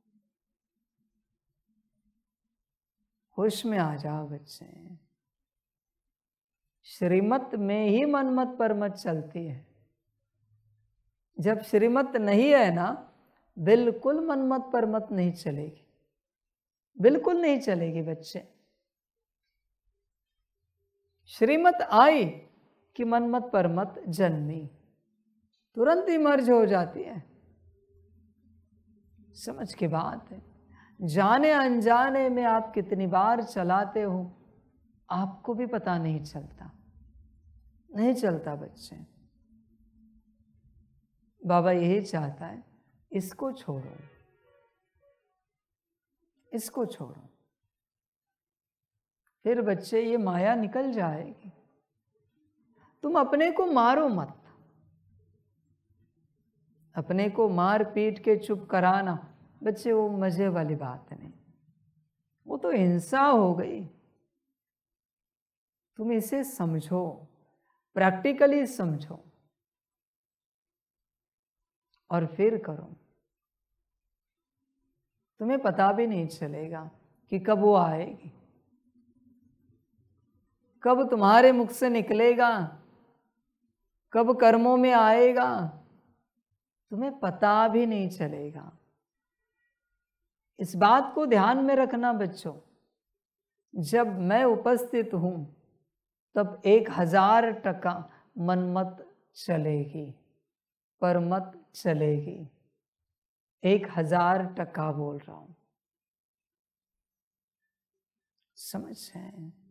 होश में आ जाओ बच्चे, श्रीमत में ही मनमत परमत चलती है। जब श्रीमत नहीं है ना, बिल्कुल मनमत परमत नहीं चलेगी, बिल्कुल नहीं चलेगी बच्चे। श्रीमत आई कि मनमत परमत जन्मी, तुरंत ही मर्ज हो जाती है। समझ की बात है। जाने अनजाने में आप कितनी बार चलाते हो आपको भी पता नहीं चलता, नहीं चलता बच्चे। बाबा यही चाहता है, इसको छोड़ो, इसको छोड़ो, फिर बच्चे ये माया निकल जाएगी। तुम अपने को मारो मत, अपने को मार पीट के चुप कराना बच्चे वो मजे वाली बात नहीं, वो तो हिंसा हो गई। तुम इसे समझो, प्रैक्टिकली समझो और फिर करो। तुम्हें पता भी नहीं चलेगा कि कब वो आएगी, कब तुम्हारे मुख से निकलेगा, कब कर्मों में आएगा, तुम्हें पता भी नहीं चलेगा। इस बात को ध्यान में रखना बच्चों, जब मैं उपस्थित हूं तब 1000% मनमत चलेगी, परमत चलेगी। 1000% बोल रहा हूं, समझ है?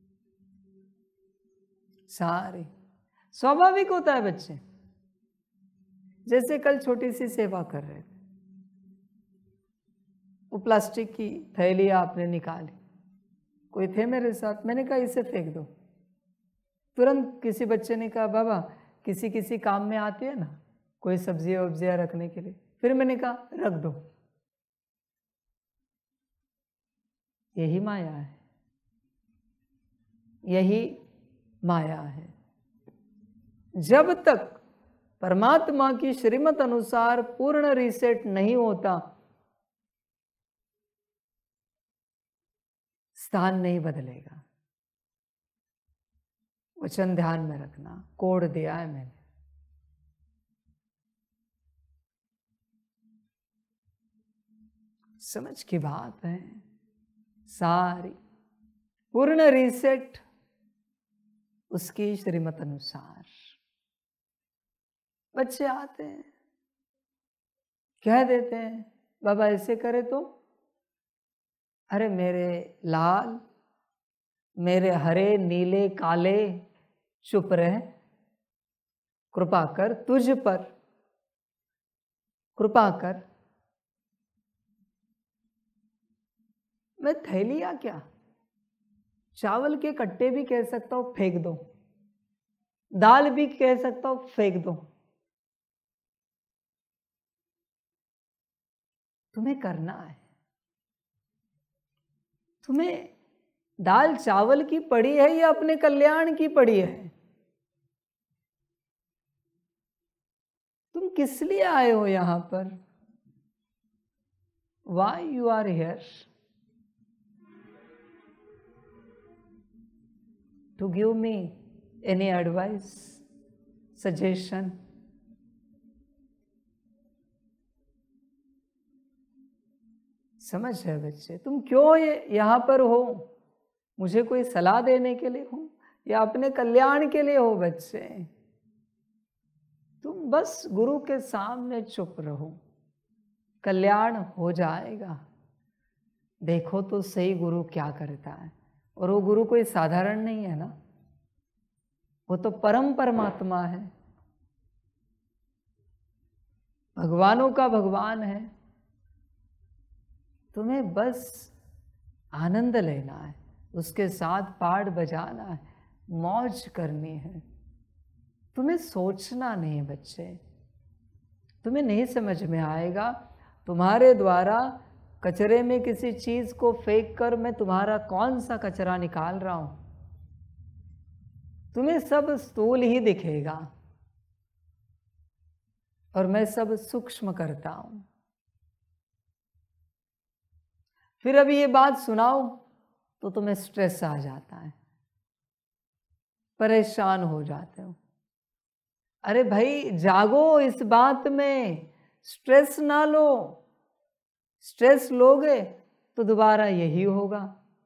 सारे स्वाभाविक होता है बच्चे। जैसे कल छोटी सी सेवा कर रहे थे, वो प्लास्टिक की थैली आपने निकाली, कोई थे मेरे साथ, मैंने कहा इसे फेंक दो। तुरंत किसी बच्चे ने कहा बाबा किसी किसी काम में आती है ना कोई सब्जियां वब्जियां रखने के लिए, फिर मैंने कहा रख दो। यही माया है, यही माया है। जब तक परमात्मा की श्रीमत अनुसार पूर्ण रीसेट नहीं होता, स्थान नहीं बदलेगा। वचन ध्यान में रखना, कोड दिया है मैंने। समझ की बात है सारी, पूर्ण रीसेट उसकी श्रीमत अनुसार। बच्चे आते हैं, कह देते हैं बाबा ऐसे करे तो, अरे मेरे लाल, मेरे हरे नीले काले, चुप रहे, कृपा कर, तुझ पर कृपा कर। मैं थैलिया क्या, चावल के कट्टे भी कह सकता हूं फेंक दो, दाल भी कह सकता हूं फेंक दो। तुम्हें करना है, तुम्हें दाल चावल की पड़ी है या अपने कल्याण की पड़ी है? तुम किस लिए आए हो यहां पर? Why you are here? To give me any advice, suggestion? समझ है बच्चे, तुम क्यों यहाँ पर हो? मुझे कोई सलाह देने के लिए हो या अपने कल्याण के लिए हो? बच्चे तुम बस गुरु के सामने चुप रहो, कल्याण हो जाएगा। देखो तो सही गुरु क्या करता है। और वो गुरु कोई साधारण नहीं है ना, वो तो परम परमात्मा है, भगवानों का भगवान है। तुम्हें बस आनंद लेना है, उसके साथ पाठ बजाना है, मौज करनी है। तुम्हें सोचना नहीं है बच्चे, तुम्हें नहीं समझ में आएगा। तुम्हारे द्वारा कचरे में किसी चीज को फेंक कर मैं तुम्हारा कौन सा कचरा निकाल रहा हूं? तुम्हें सब स्थूल ही दिखेगा और मैं सब सूक्ष्म करता हूं। फिर अभी ये बात सुनाओ तो तुम्हें स्ट्रेस आ जाता है, परेशान हो जाते हो। अरे भाई जागो, इस बात में स्ट्रेस ना लो। स्ट्रेस लोगे तो दोबारा यही होगा,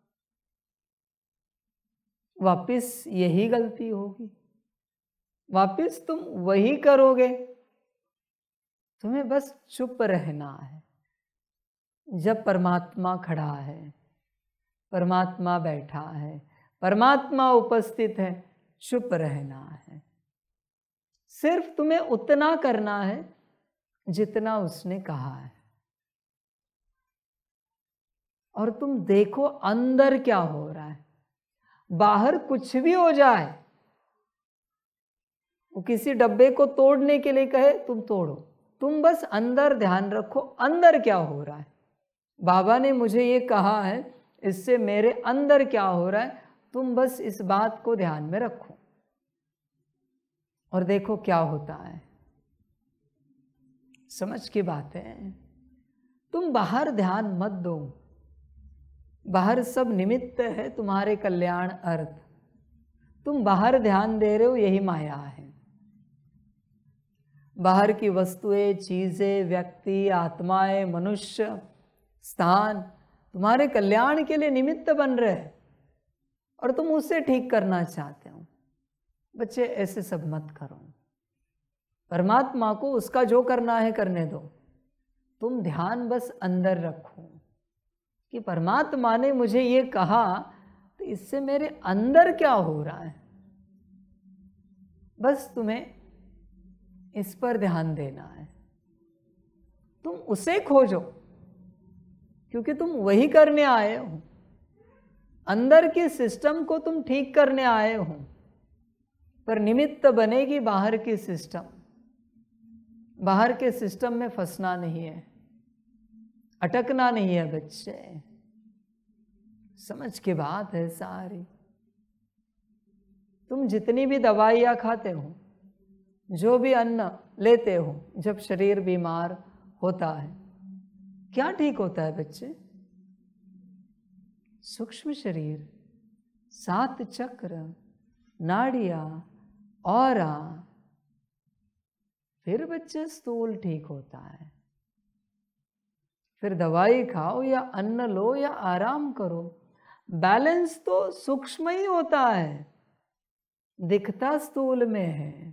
वापिस यही गलती होगी, वापिस तुम वही करोगे। तुम्हें बस चुप रहना है। जब परमात्मा खड़ा है, परमात्मा बैठा है, परमात्मा उपस्थित है, चुप रहना है। सिर्फ तुम्हें उतना करना है जितना उसने कहा है। और तुम देखो अंदर क्या हो रहा है। बाहर कुछ भी हो जाए, वो किसी डब्बे को तोड़ने के लिए कहे तुम तोड़ो, तुम बस अंदर ध्यान रखो अंदर क्या हो रहा है। बाबा ने मुझे ये कहा है, इससे मेरे अंदर क्या हो रहा है, तुम बस इस बात को ध्यान में रखो और देखो क्या होता है। समझ की बात है। तुम बाहर ध्यान मत दो, बाहर सब निमित्त है तुम्हारे कल्याण अर्थ। तुम बाहर ध्यान दे रहे हो, यही माया है। बाहर की वस्तुएं, चीजें, व्यक्ति, आत्माएं, मनुष्य, स्थान तुम्हारे कल्याण के लिए निमित्त बन रहे हैं और तुम उसे ठीक करना चाहते हो। बच्चे ऐसे सब मत करो। परमात्मा को उसका जो करना है करने दो। तुम ध्यान बस अंदर रखो कि परमात्मा ने मुझे ये कहा, तो इससे मेरे अंदर क्या हो रहा है। बस तुम्हें इस पर ध्यान देना है। तुम उसे खोजो क्योंकि तुम वही करने आए हो। अंदर के सिस्टम को तुम ठीक करने आए हो, पर निमित्त बनेगी बाहर की सिस्टम। बाहर के सिस्टम में फंसना नहीं है, अटकना नहीं है बच्चे। समझ की बात है सारी। तुम जितनी भी दवाइयाँ खाते हो, जो भी अन्न लेते हो, जब शरीर बीमार होता है क्या ठीक होता है बच्चे? सूक्ष्म शरीर, 7 चक्र, नाड़ियाँ, ऑरा, फिर बच्चे स्थूल ठीक होता है। फिर दवाई खाओ या अन्न लो या आराम करो, बैलेंस तो सूक्ष्म ही होता है, दिखता स्थूल में है।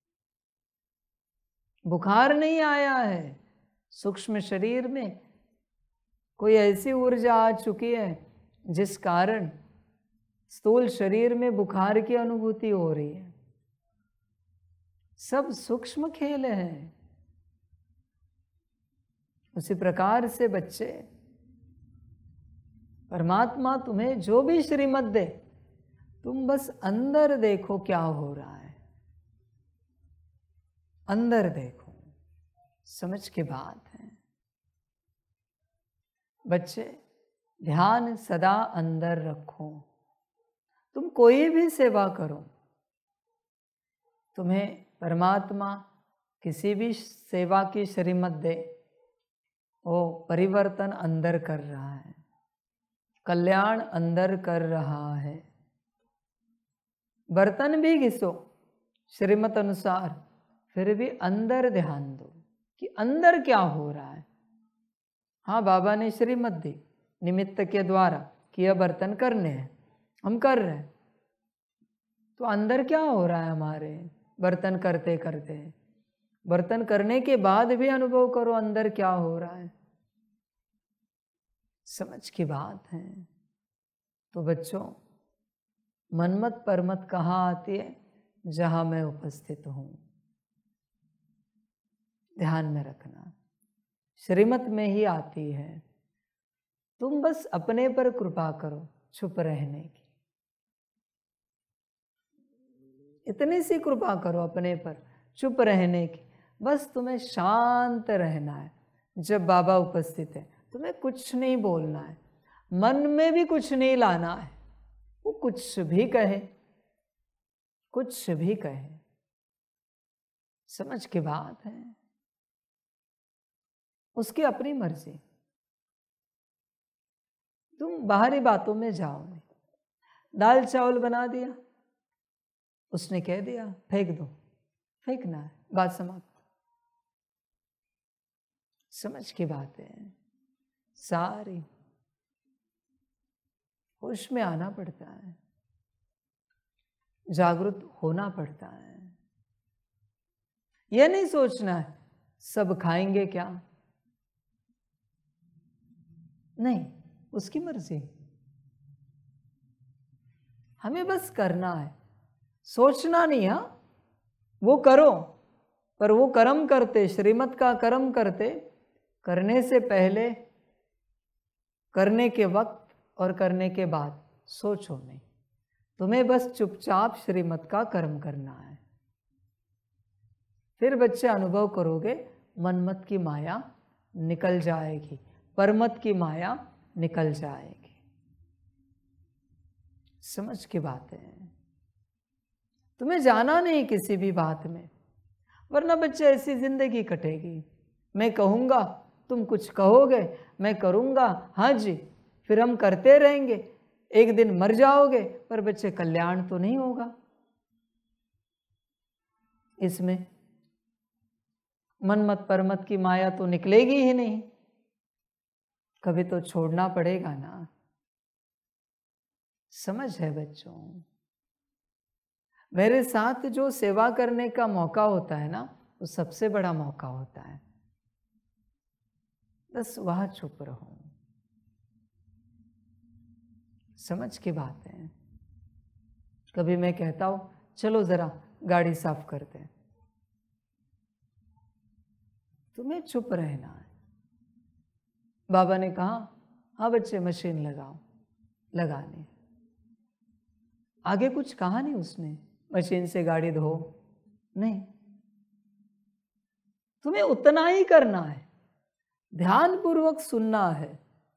बुखार नहीं आया है, सूक्ष्म शरीर में कोई ऐसी ऊर्जा आ चुकी है जिस कारण स्थूल शरीर में बुखार की अनुभूति हो रही है। सब सूक्ष्म खेल है। उसी प्रकार से बच्चे, परमात्मा तुम्हें जो भी श्रीमत दे, तुम बस अंदर देखो क्या हो रहा है, अंदर देखो, समझ के बात है। बच्चे, ध्यान सदा अंदर रखो। तुम कोई भी सेवा करो, तुम्हें परमात्मा किसी भी सेवा की श्रीमत दे, वो परिवर्तन अंदर कर रहा है, कल्याण अंदर कर रहा है। बर्तन भी घिसो श्रीमत अनुसार, फिर भी अंदर ध्यान दो कि अंदर क्या हो रहा है। हाँ, बाबा ने श्रीमत दी निमित्त के द्वारा कि यह बर्तन करने हैं, हम कर रहे हैं, तो अंदर क्या हो रहा है हमारे बर्तन करते करते। बर्तन करने के बाद भी अनुभव करो अंदर क्या हो रहा है, समझ की बात है। तो बच्चों, मनमत परमत कहाँ आती है? जहां मैं उपस्थित हूं। ध्यान में रखना, श्रीमत में ही आती है। तुम बस अपने पर कृपा करो चुप रहने की, इतनी सी कृपा करो अपने पर चुप रहने की। बस तुम्हें शांत रहना है। जब बाबा उपस्थित है तुम्हें कुछ नहीं बोलना है, मन में भी कुछ नहीं लाना है। वो कुछ भी कहे, कुछ भी कहे, समझ की बात है, उसकी अपनी मर्जी। तुम बाहरी बातों में जाओ नहीं। दाल चावल बना दिया, उसने कह दिया फेंक दो, फेंकना है, बात समाप्त। समझ की बात है, सारी होश में आना पड़ता है, जागरूक होना पड़ता है। यह नहीं सोचना है सब खाएंगे क्या, नहीं, उसकी मर्जी। हमें बस करना है, सोचना नहीं। हाँ, वो करो, पर वो कर्म करते, श्रीमत का कर्म करते, करने से पहले, करने के वक्त और करने के बाद सोचो नहीं। तुम्हें बस चुपचाप श्रीमत का कर्म करना है। फिर बच्चे अनुभव करोगे, मनमत की माया निकल जाएगी, परमत की माया निकल जाएगी। समझ की बात है। तुम्हें जाना नहीं किसी भी बात में, वरना बच्चे ऐसी जिंदगी कटेगी। मैं कहूँगा, तुम कुछ कहोगे, मैं करूँगा, हाँ जी, फिर हम करते रहेंगे, एक दिन मर जाओगे, पर बच्चे कल्याण तो नहीं होगा। इसमें मनमत परमत की माया तो निकलेगी ही नहीं, कभी तो छोड़ना पड़ेगा ना। समझ है बच्चों? मेरे साथ जो सेवा करने का मौका होता है ना, वो सबसे बड़ा मौका होता है। बस वहां चुप रहो, समझ की बात है। कभी मैं कहता हूं चलो जरा गाड़ी साफ करते हैं, तुम्हें चुप रहना है। बाबा ने कहा हाँ बच्चे मशीन लगाओ, लगाने। आगे कुछ कहा नहीं उसने, मशीन से गाड़ी धो, नहीं, तुम्हें उतना ही करना है, ध्यान पूर्वक सुनना है,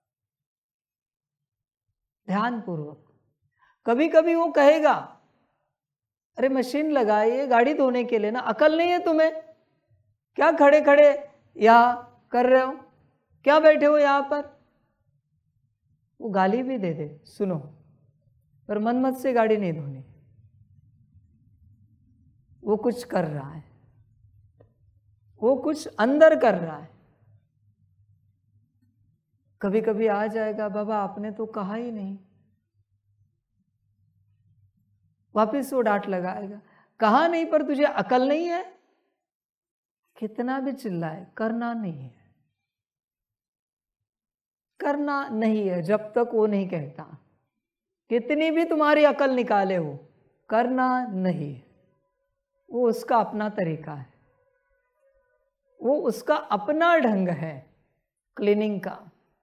ध्यान पूर्वक। कभी कभी वो कहेगा अरे मशीन लगाइए गाड़ी धोने के लिए ना, अकल नहीं है तुम्हें? क्या खड़े खड़े यहां कर रहे हो, क्या बैठे हो यहां पर? वो गाली भी दे दे, सुनो, पर मन मत से गाड़ी नहीं धोनी। वो कुछ कर रहा है, वो कुछ अंदर कर रहा है। कभी कभी आ जाएगा, बाबा आपने तो कहा ही नहीं, वापिस वो डांट लगाएगा, कहा नहीं पर तुझे अकल नहीं है। कितना भी चिल्लाए, करना नहीं है, करना नहीं है जब तक वो नहीं कहता। कितनी भी तुम्हारी अकल निकाले हो, करना नहीं। वो उसका अपना तरीका है, वो उसका अपना ढंग है क्लीनिंग का।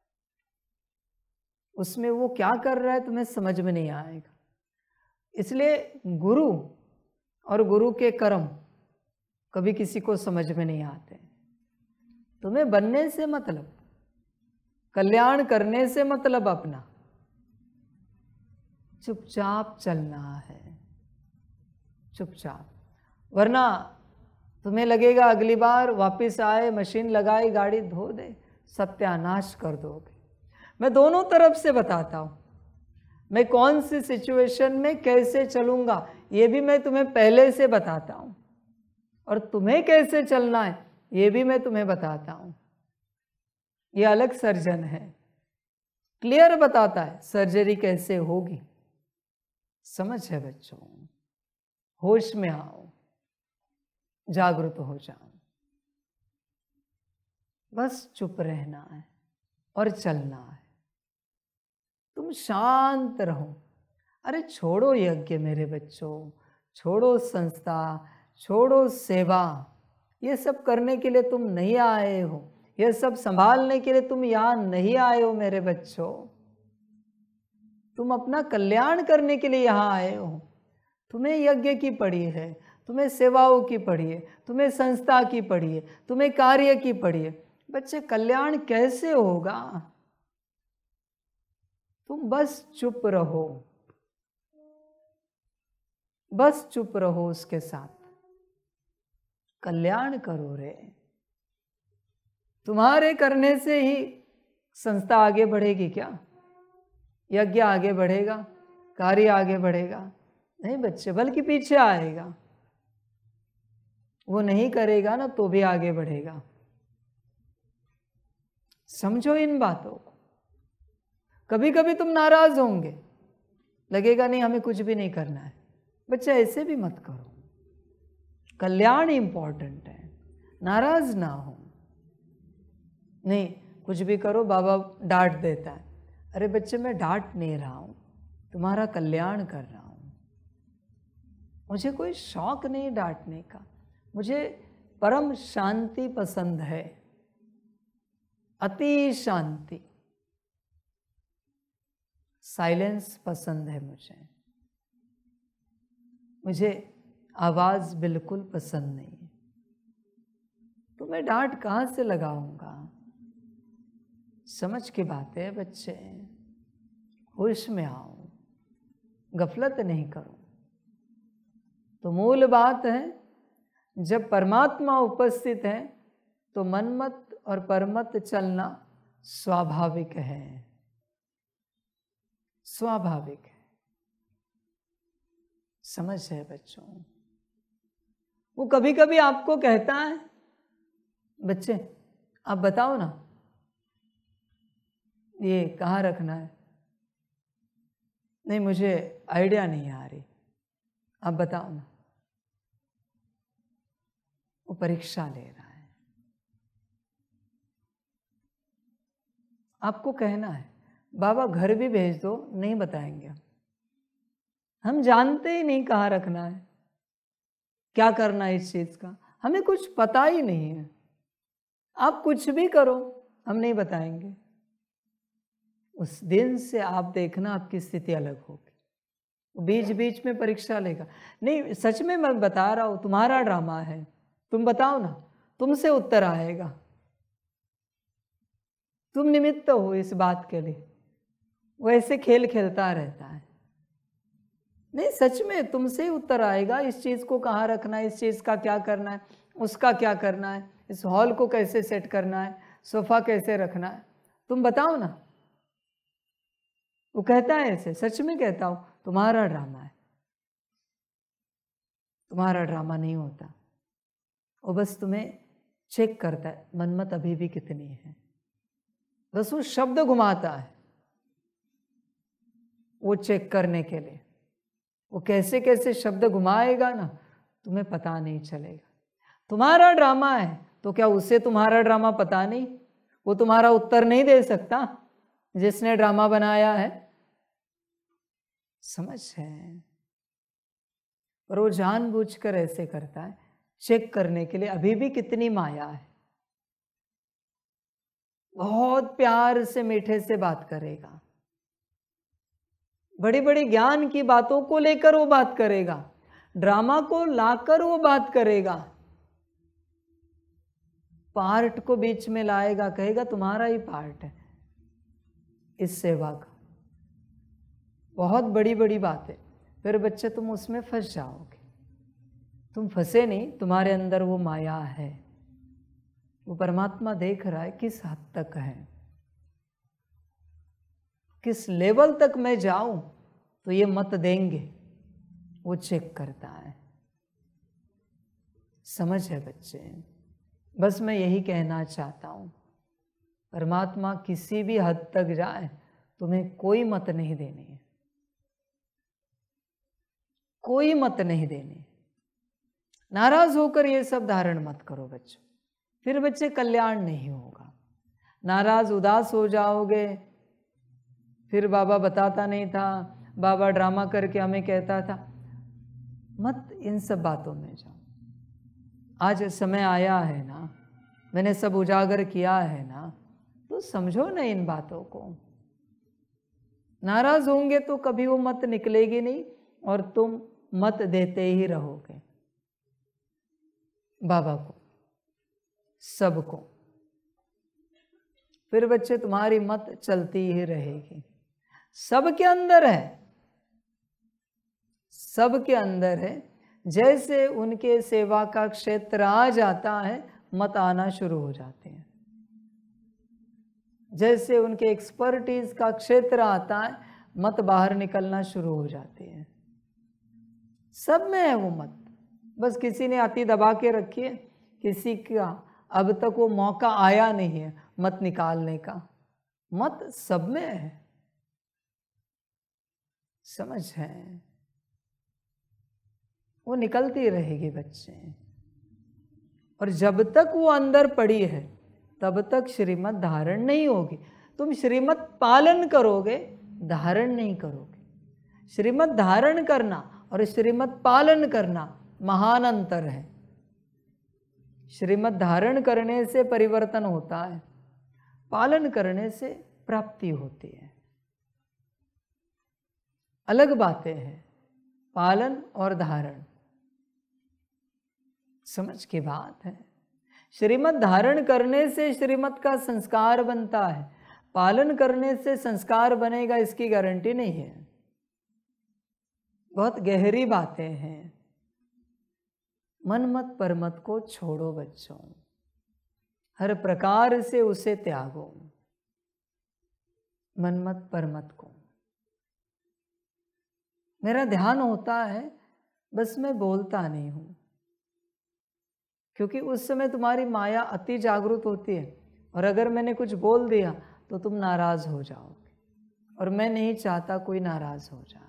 उसमें वो क्या कर रहा है तुम्हें समझ में नहीं आएगा। इसलिए गुरु और गुरु के कर्म कभी किसी को समझ में नहीं आते। तुम्हें बनने से मतलब, कल्याण करने से मतलब अपना, चुपचाप चलना है, चुपचाप। वरना तुम्हें लगेगा अगली बार वापस आए, मशीन लगाई, गाड़ी धो दे, सत्यानाश कर दोगे। मैं दोनों तरफ से बताता हूं, मैं कौन सी सिचुएशन में कैसे चलूंगा ये भी मैं तुम्हें पहले से बताता हूं, और तुम्हें कैसे चलना है ये भी मैं तुम्हें बताता हूं। ये अलग सर्जन है, क्लियर बताता है सर्जरी कैसे होगी। समझ है बच्चों, होश में आओ, जागरूक हो जाओ, बस चुप रहना है और चलना है। तुम शांत रहो। अरे छोड़ो यज्ञ मेरे बच्चों, छोड़ो संस्था, छोड़ो सेवा, ये सब करने के लिए तुम नहीं आए हो, ये सब संभालने के लिए तुम यहाँ नहीं आए हो मेरे बच्चों। तुम अपना कल्याण करने के लिए यहाँ आए हो। तुम्हें यज्ञ की पड़ी है, तुम्हें सेवाओं की पड़ी है, तुम्हें संस्था की पड़ी है, तुम्हें कार्य की पड़ी है। बच्चे कल्याण कैसे होगा? तुम बस चुप रहो, बस चुप रहो, उसके साथ कल्याण करो रे। तुम्हारे करने से ही संस्था आगे बढ़ेगी क्या? यज्ञ आगे बढ़ेगा, कार्य आगे बढ़ेगा? नहीं बच्चे, बल्कि पीछे आएगा। वो नहीं करेगा ना तो भी आगे बढ़ेगा। समझो इन बातों को। कभी कभी तुम नाराज होंगे, लगेगा नहीं हमें कुछ भी नहीं करना है। बच्चे ऐसे भी मत करो, कल्याण इंपॉर्टेंट है, नाराज ना हो। नहीं कुछ भी करो, बाबा डांट देता है। अरे बच्चे मैं डांट नहीं रहा हूं, तुम्हारा कल्याण कर रहा हूं। मुझे कोई शौक नहीं डांटने का, मुझे परम शांति पसंद है, अति शांति, साइलेंस पसंद है मुझे आवाज बिल्कुल पसंद नहीं है। तो मैं डांट कहां से लगाऊंगा? समझ की बात है बच्चे, होश में आओ, गफलत नहीं करो। तो मूल बात है, जब परमात्मा उपस्थित है तो मनमत और परमत चलना स्वाभाविक है, स्वाभाविक है। समझ है बच्चों? वो कभी कभी आपको कहता है, बच्चे आप बताओ ना ये कहाँ रखना है। नहीं मुझे आइडिया नहीं आ रही, आप बताओ ना। वो परीक्षा ले रहा है, आपको कहना है बाबा घर भी भेज दो, नहीं बताएंगे हम जानते ही नहीं कहाँ रखना है, क्या करना है इस चीज का, हमें कुछ पता ही नहीं है। आप कुछ भी करो, हम नहीं बताएंगे। उस दिन से आप देखना आपकी स्थिति अलग होगी। बीच बीच में परीक्षा लेगा। नहीं सच में मैं बता रहा हूं, तुम्हारा ड्रामा है, तुम बताओ ना, तुमसे उत्तर आएगा। तुम निमित्त हो इस बात के लिए, वो ऐसे खेल खेलता रहता है। नहीं सच में तुमसे ही उत्तर आएगा, इस चीज को कहाँ रखना है, इस चीज का क्या करना है, उसका क्या करना है, इस हॉल को कैसे सेट करना है, सोफा कैसे रखना है, तुम बताओ ना। वो कहता है ऐसे, सच में कहता हूं, तुम्हारा ड्रामा है, तुम्हारा ड्रामा नहीं होता। वो बस तुम्हें चेक करता है मनमत अभी भी कितनी है, बस वो शब्द घुमाता है वो चेक करने के लिए। वो कैसे कैसे शब्द घुमाएगा ना, तुम्हें पता नहीं चलेगा। तुम्हारा ड्रामा है तो क्या उसे तुम्हारा ड्रामा पता नहीं? वो तुम्हारा उत्तर नहीं दे सकता जिसने ड्रामा बनाया है? समझ है? पर वो जानबूझकर ऐसे करता है चेक करने के लिए अभी भी कितनी माया है। बहुत प्यार से मीठे से बात करेगा, बड़ी बड़ी ज्ञान की बातों को लेकर वो बात करेगा, ड्रामा को लाकर वो बात करेगा, पार्ट को बीच में लाएगा, कहेगा तुम्हारा ही पार्ट है इस सेवा का। बहुत बड़ी बड़ी बात है। फिर बच्चे तुम उसमें फंस जाओगे। तुम फंसे नहीं, तुम्हारे अंदर वो माया है। वो परमात्मा देख रहा है किस हद तक है, किस लेवल तक मैं जाऊं तो ये मत देंगे, वो चेक करता है। समझ है बच्चे? बस मैं यही कहना चाहता हूं, परमात्मा किसी भी हद तक जाए तुम्हें कोई मत नहीं देनी है, कोई मत नहीं देनी। नाराज होकर ये सब धारण मत करो बच्चों, फिर बच्चे कल्याण नहीं होगा। नाराज उदास हो जाओगे, फिर बाबा बताता नहीं था, बाबा ड्रामा करके हमें कहता था, मत इन सब बातों में जाओ। आज समय आया है ना, मैंने सब उजागर किया है ना, तो समझो ना इन बातों को। नाराज होंगे तो कभी वो मत निकलेगी नहीं और तुम मत देते ही रहोगे बाबा को, सबको। फिर बच्चे तुम्हारी मत चलती ही रहेगी। सबके अंदर है, सबके अंदर है। जैसे उनके सेवा का क्षेत्र आ जाता है, मत आना शुरू हो जाते हैं। जैसे उनके एक्सपर्टीज का क्षेत्र आता है, मत बाहर निकलना शुरू हो जाते हैं। सब में है वो मत, बस किसी ने अति दबा के रखी है, किसी का अब तक वो मौका आया नहीं है मत निकालने का। मत सब में है। समझ है? वो निकलती रहेगी बच्चे। और जब तक वो अंदर पड़ी है तब तक श्रीमत धारण नहीं होगी। तुम श्रीमत पालन करोगे, धारण नहीं करोगे। श्रीमत धारण करना और श्रीमत पालन करना महान अंतर है। श्रीमत धारण करने से परिवर्तन होता है, पालन करने से प्राप्ति होती है। अलग बातें हैं पालन और धारण, समझ की बात है। श्रीमत धारण करने से श्रीमत का संस्कार बनता है, पालन करने से संस्कार बनेगा इसकी गारंटी नहीं है। बहुत गहरी बातें हैं। मनमत परमत को छोड़ो बच्चों, हर प्रकार से उसे त्यागो, मनमत परमत को। मेरा ध्यान होता है, बस मैं बोलता नहीं हूं, क्योंकि उस समय तुम्हारी माया अति जागृत होती है और अगर मैंने कुछ बोल दिया तो तुम नाराज हो जाओगे और मैं नहीं चाहता कोई नाराज हो जाए।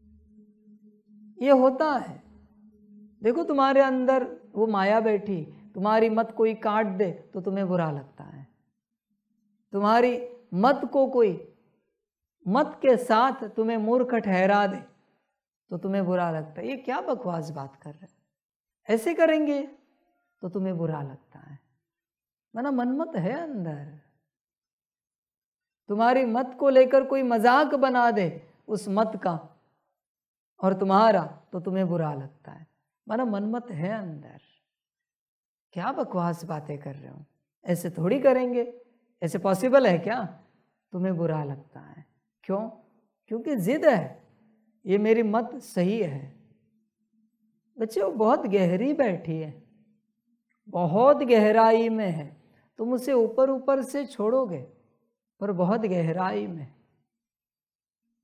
ये होता है। देखो तुम्हारे अंदर वो माया बैठी, तुम्हारी मत कोई काट दे तो तुम्हें बुरा लगता है। तुम्हारी मत को कोई मत के साथ तुम्हें मूर्ख ठहरा दे तो तुम्हें बुरा लगता है। ये क्या बकवास बात कर रहे हैं, ऐसे करेंगे तो तुम्हें बुरा लगता है। माना मनमत है अंदर। तुम्हारी मत को लेकर कोई मजाक बना दे उस मत का और तुम्हारा, तो तुम्हें बुरा लगता है। माना मनमत है अंदर। क्या बकवास बातें कर रहे हो, ऐसे थोड़ी करेंगे, ऐसे पॉसिबल है क्या? तुम्हें बुरा लगता है। क्यों? क्योंकि जिद है, ये मेरी मत सही है। बच्चे वो बहुत गहरी बैठी है, बहुत गहराई में है। तुम उसे ऊपर ऊपर से छोड़ोगे पर बहुत गहराई में।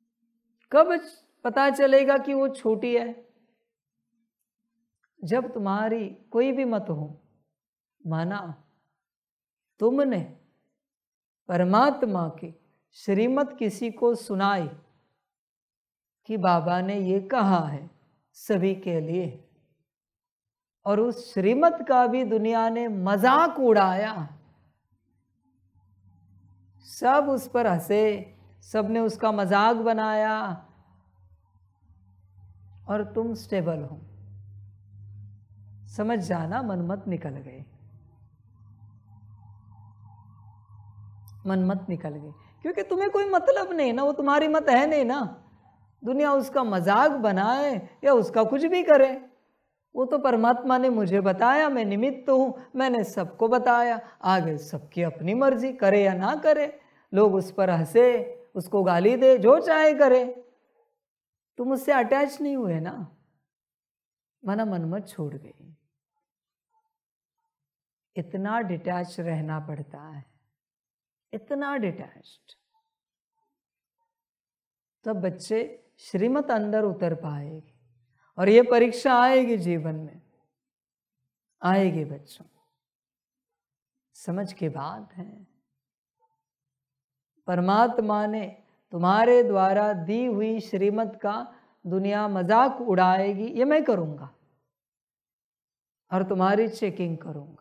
कब पता चलेगा कि वो छोटी है? जब तुम्हारी कोई भी मत हो, माना तुमने परमात्मा की श्रीमत किसी को सुनाई कि बाबा ने ये कहा है सभी के लिए, और उस श्रीमत का भी दुनिया ने मजाक उड़ाया, सब उस पर हंसे, सबने उसका मजाक बनाया, और तुम स्टेबल हो, समझ जाना मनमत निकल गए, मनमत निकल गए। क्योंकि तुम्हें कोई मतलब नहीं ना, वो तुम्हारी मत है नहीं ना। दुनिया उसका मजाक बनाए या उसका कुछ भी करे, वो तो परमात्मा ने मुझे बताया, मैं निमित्त हूं, मैंने सबको बताया, आगे सबकी अपनी मर्जी, करे या ना करे, लोग उस पर हंसे, उसको गाली दे, जो चाहे करे, तुम उससे अटैच नहीं हुए ना, माना मनमत छोड़ गई। इतना डिटैच रहना पड़ता है, इतना डिटैच्ड, तब बच्चे श्रीमत अंदर उतर पाएगी। और ये परीक्षा आएगी जीवन में, आएगी बच्चों, समझ की बात है। परमात्मा ने तुम्हारे द्वारा दी हुई श्रीमत का दुनिया मजाक उड़ाएगी, ये मैं करूंगा, और तुम्हारी चेकिंग करूंगा,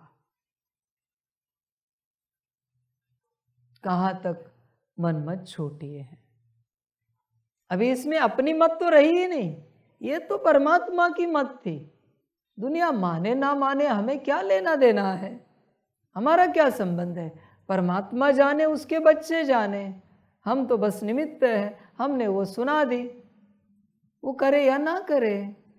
कहां तक मनमत छोटी है। अभी इसमें अपनी मत तो रही ही नहीं, ये तो परमात्मा की मत थी। दुनिया माने ना माने हमें क्या लेना देना है, हमारा क्या संबंध है? परमात्मा जाने, उसके बच्चे जाने, हम तो बस निमित्त है। हमने वो सुना दी, वो करे या ना करे।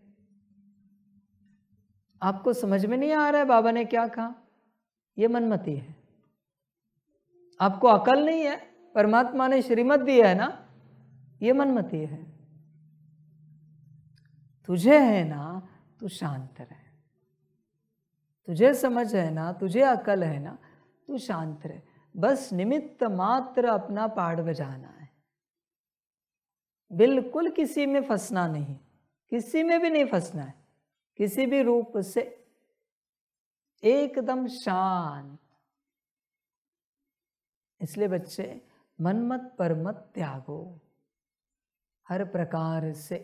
आपको समझ में नहीं आ रहा है बाबा ने क्या कहा? ये मनमती है, आपको अकल नहीं है, परमात्मा ने श्रीमत दी है ना, ये मनमती है। तुझे है ना, तू शांत रहे, तुझे समझ है ना, तुझे अकल है ना, तू शांत रहे, बस निमित्त मात्र अपना पाठ बजाना है, बिल्कुल किसी में फंसना नहीं, किसी में भी नहीं फंसना है, किसी भी रूप से, एकदम शांत। इसलिए बच्चे मनमत परमत त्यागो, हर प्रकार से,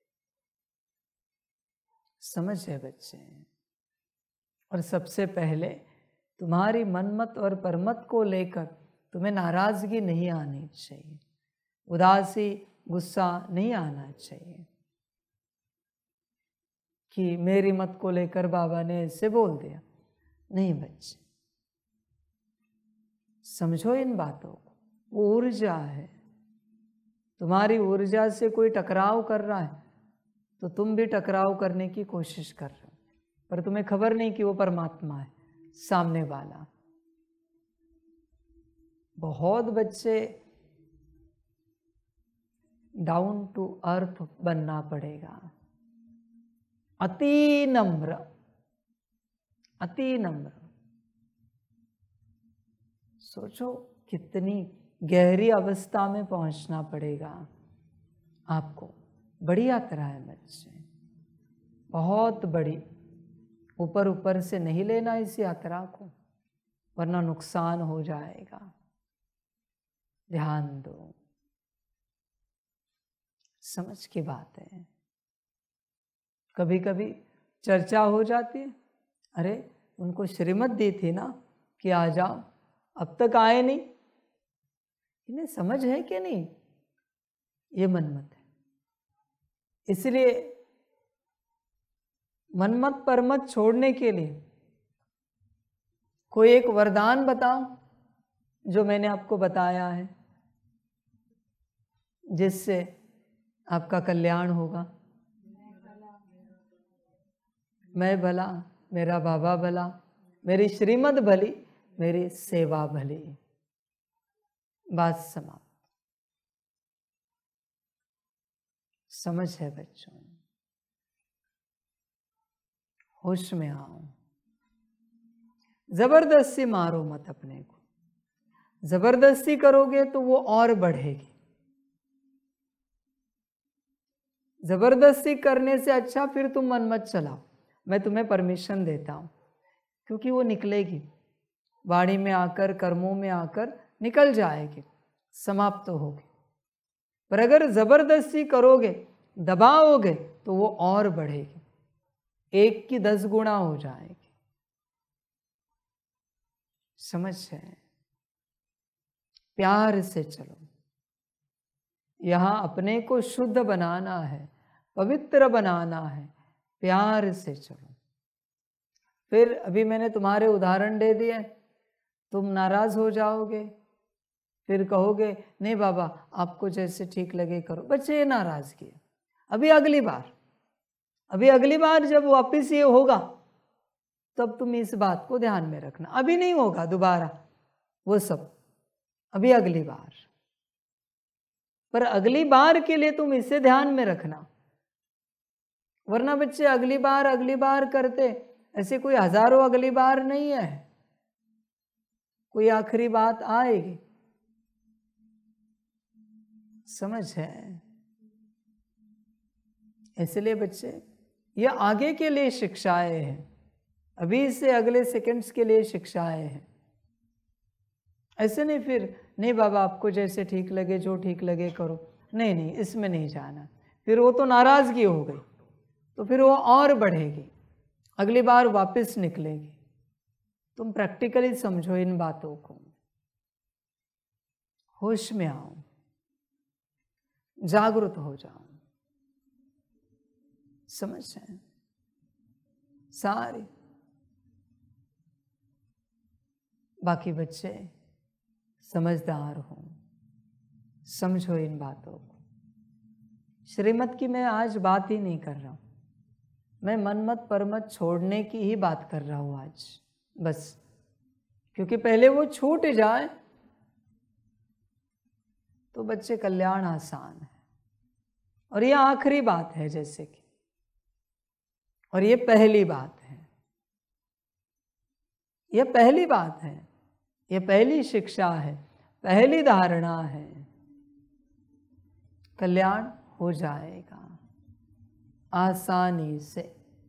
समझ है बच्चे। और सबसे पहले तुम्हारी मनमत और परमत को लेकर तुम्हें नाराजगी नहीं आनी चाहिए, उदासी गुस्सा नहीं आना चाहिए कि मेरी मत को लेकर बाबा ने ऐसे बोल दिया। नहीं बच्चे, समझो इन बातों को, वो ऊर्जा है, तुम्हारी ऊर्जा से कोई टकराव कर रहा है तो तुम भी टकराव करने की कोशिश कर रहे हो, पर तुम्हें खबर नहीं कि वो परमात्मा है सामने वाला। बहुत बच्चे डाउन टू अर्थ बनना पड़ेगा, अति नम्र, अति नम्र। सोचो कितनी गहरी अवस्था में पहुंचना पड़ेगा आपको। बड़ी यात्रा है बच्चे, बहुत बड़ी। ऊपर ऊपर से नहीं लेना इस यात्रा को, वरना नुकसान हो जाएगा। ध्यान दो, समझ की बात है। कभी कभी चर्चा हो जाती है, अरे उनको श्रीमत दी थी ना कि आ जाओ, अब तक आए नहीं, इन्हें समझ है कि नहीं? ये मनमत है। इसलिए मनमत परमत छोड़ने के लिए कोई एक वरदान बताओ जो मैंने आपको बताया है, जिससे आपका कल्याण होगा। मैं भला, मेरा बाबा भला, मेरी श्रीमत भली, मेरी सेवा भली। बात समाप्त। समझ है बच्चों? होश में आओ, जबरदस्ती मारो मत अपने को। जबरदस्ती करोगे तो वो और बढ़ेगी। जबरदस्ती करने से अच्छा फिर तुम मन मत चलाओ, मैं तुम्हें परमिशन देता हूँ, क्योंकि वो निकलेगी, वाणी में आकर, कर्मों में आकर निकल जाएगी, समाप्त होगी। पर अगर जबरदस्ती करोगे, दबाओगे, तो वो और बढ़ेगी, 1 की 10 गुना हो जाएगी। समझ है? प्यार से चलो। यहां अपने को शुद्ध बनाना है, पवित्र बनाना है, प्यार से चलो। फिर अभी मैंने तुम्हारे उदाहरण दे दिए, तुम नाराज हो जाओगे, फिर कहोगे नहीं बाबा आपको जैसे ठीक लगे करो। बच्चे ये नाराज किए, अभी अगली बार जब वापिस ये होगा तब तुम इस बात को ध्यान में रखना। अभी नहीं होगा दोबारा वो सब, अभी अगली बार। पर अगली बार के लिए तुम इसे ध्यान में रखना, वरना बच्चे अगली बार करते, ऐसे कोई हजारों अगली बार नहीं है, कोई आखिरी बात आएगी। समझ है? इसलिए बच्चे ये आगे के लिए शिक्षाएं हैं, अभी से अगले सेकंड्स के लिए शिक्षाएं हैं। ऐसे नहीं फिर नहीं बाबा आपको जैसे ठीक लगे, जो ठीक लगे करो, नहीं इसमें नहीं जाना। फिर वो तो नाराजगी हो गई, तो फिर वो और बढ़ेगी, अगली बार वापस निकलेगी। तुम प्रैक्टिकली समझो इन बातों को, होश में आओ, जागरूक हो जाओ। समझ है? सारी बाकी बच्चे समझदार हो, समझो इन बातों को। श्रीमत की मैं आज बात ही नहीं कर रहा हूं, मैं मनमत परमत छोड़ने की ही बात कर रहा हूं आज, बस। क्योंकि पहले वो छूट जाए तो बच्चे कल्याण आसान है। और ये आखिरी बात है जैसे कि, और ये पहली बात है, ये पहली बात है, ये पहली शिक्षा है, पहली धारणा है। कल्याण हो जाएगा आसानी से।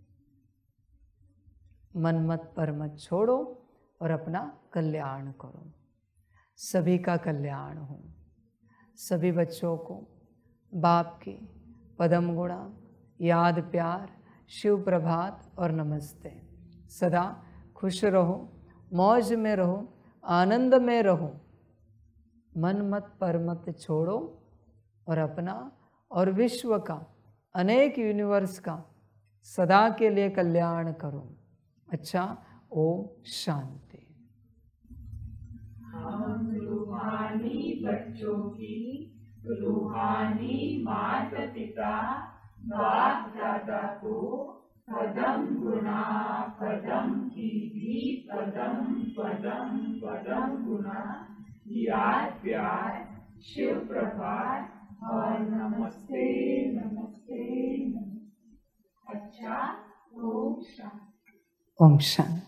मनमत परमत छोड़ो और अपना कल्याण करो, सभी का कल्याण हो। सभी बच्चों को बाप की पदम गुणा, याद, प्यार, शिव प्रभात और नमस्ते। सदा खुश रहो, मौज में रहो, आनंद में रहो। मनमत परमत छोड़ो और अपना और विश्व का, अनेक यूनिवर्स का सदा के लिए कल्याण करो। अच्छा, ओम शांति। हम रूहानी बच्चों की रूहानी माता पिता बाप दादा को पदम गुना पदम की भी पदम पदम पदम गुना, याद, प्यार, शिव प्रभात और नमस्ते नमस्ते नमस्ते। अच्छा, ओम शांति। ओम शांति।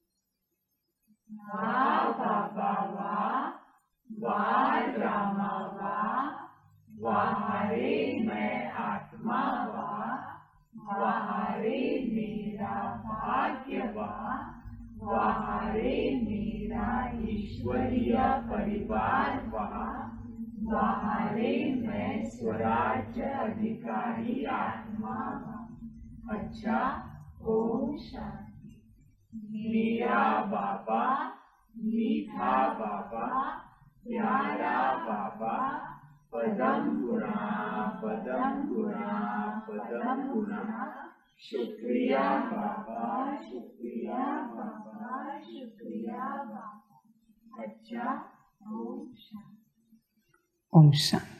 वाह बाबा वाह, वाह रामा वाह, वाह रे मैं आत्मा वाह, वाह रे मेरा भाग्य वाह, वाह रे मेरा ईश्वरीय परिवार वाह, वाह रे मैं स्वराज्य अधिकारी आत्मा वाह। अच्छा, ओम शांति। मेरा बाबा, मीठा बाबा, प्यारा बाबा, पदम गुना पदम गुना पदम गुना, शुक्रिया बाबा, शुक्रिया बाबा, शुक्रिया बाबा। अच्छा, ओम शांति। ओम शांति।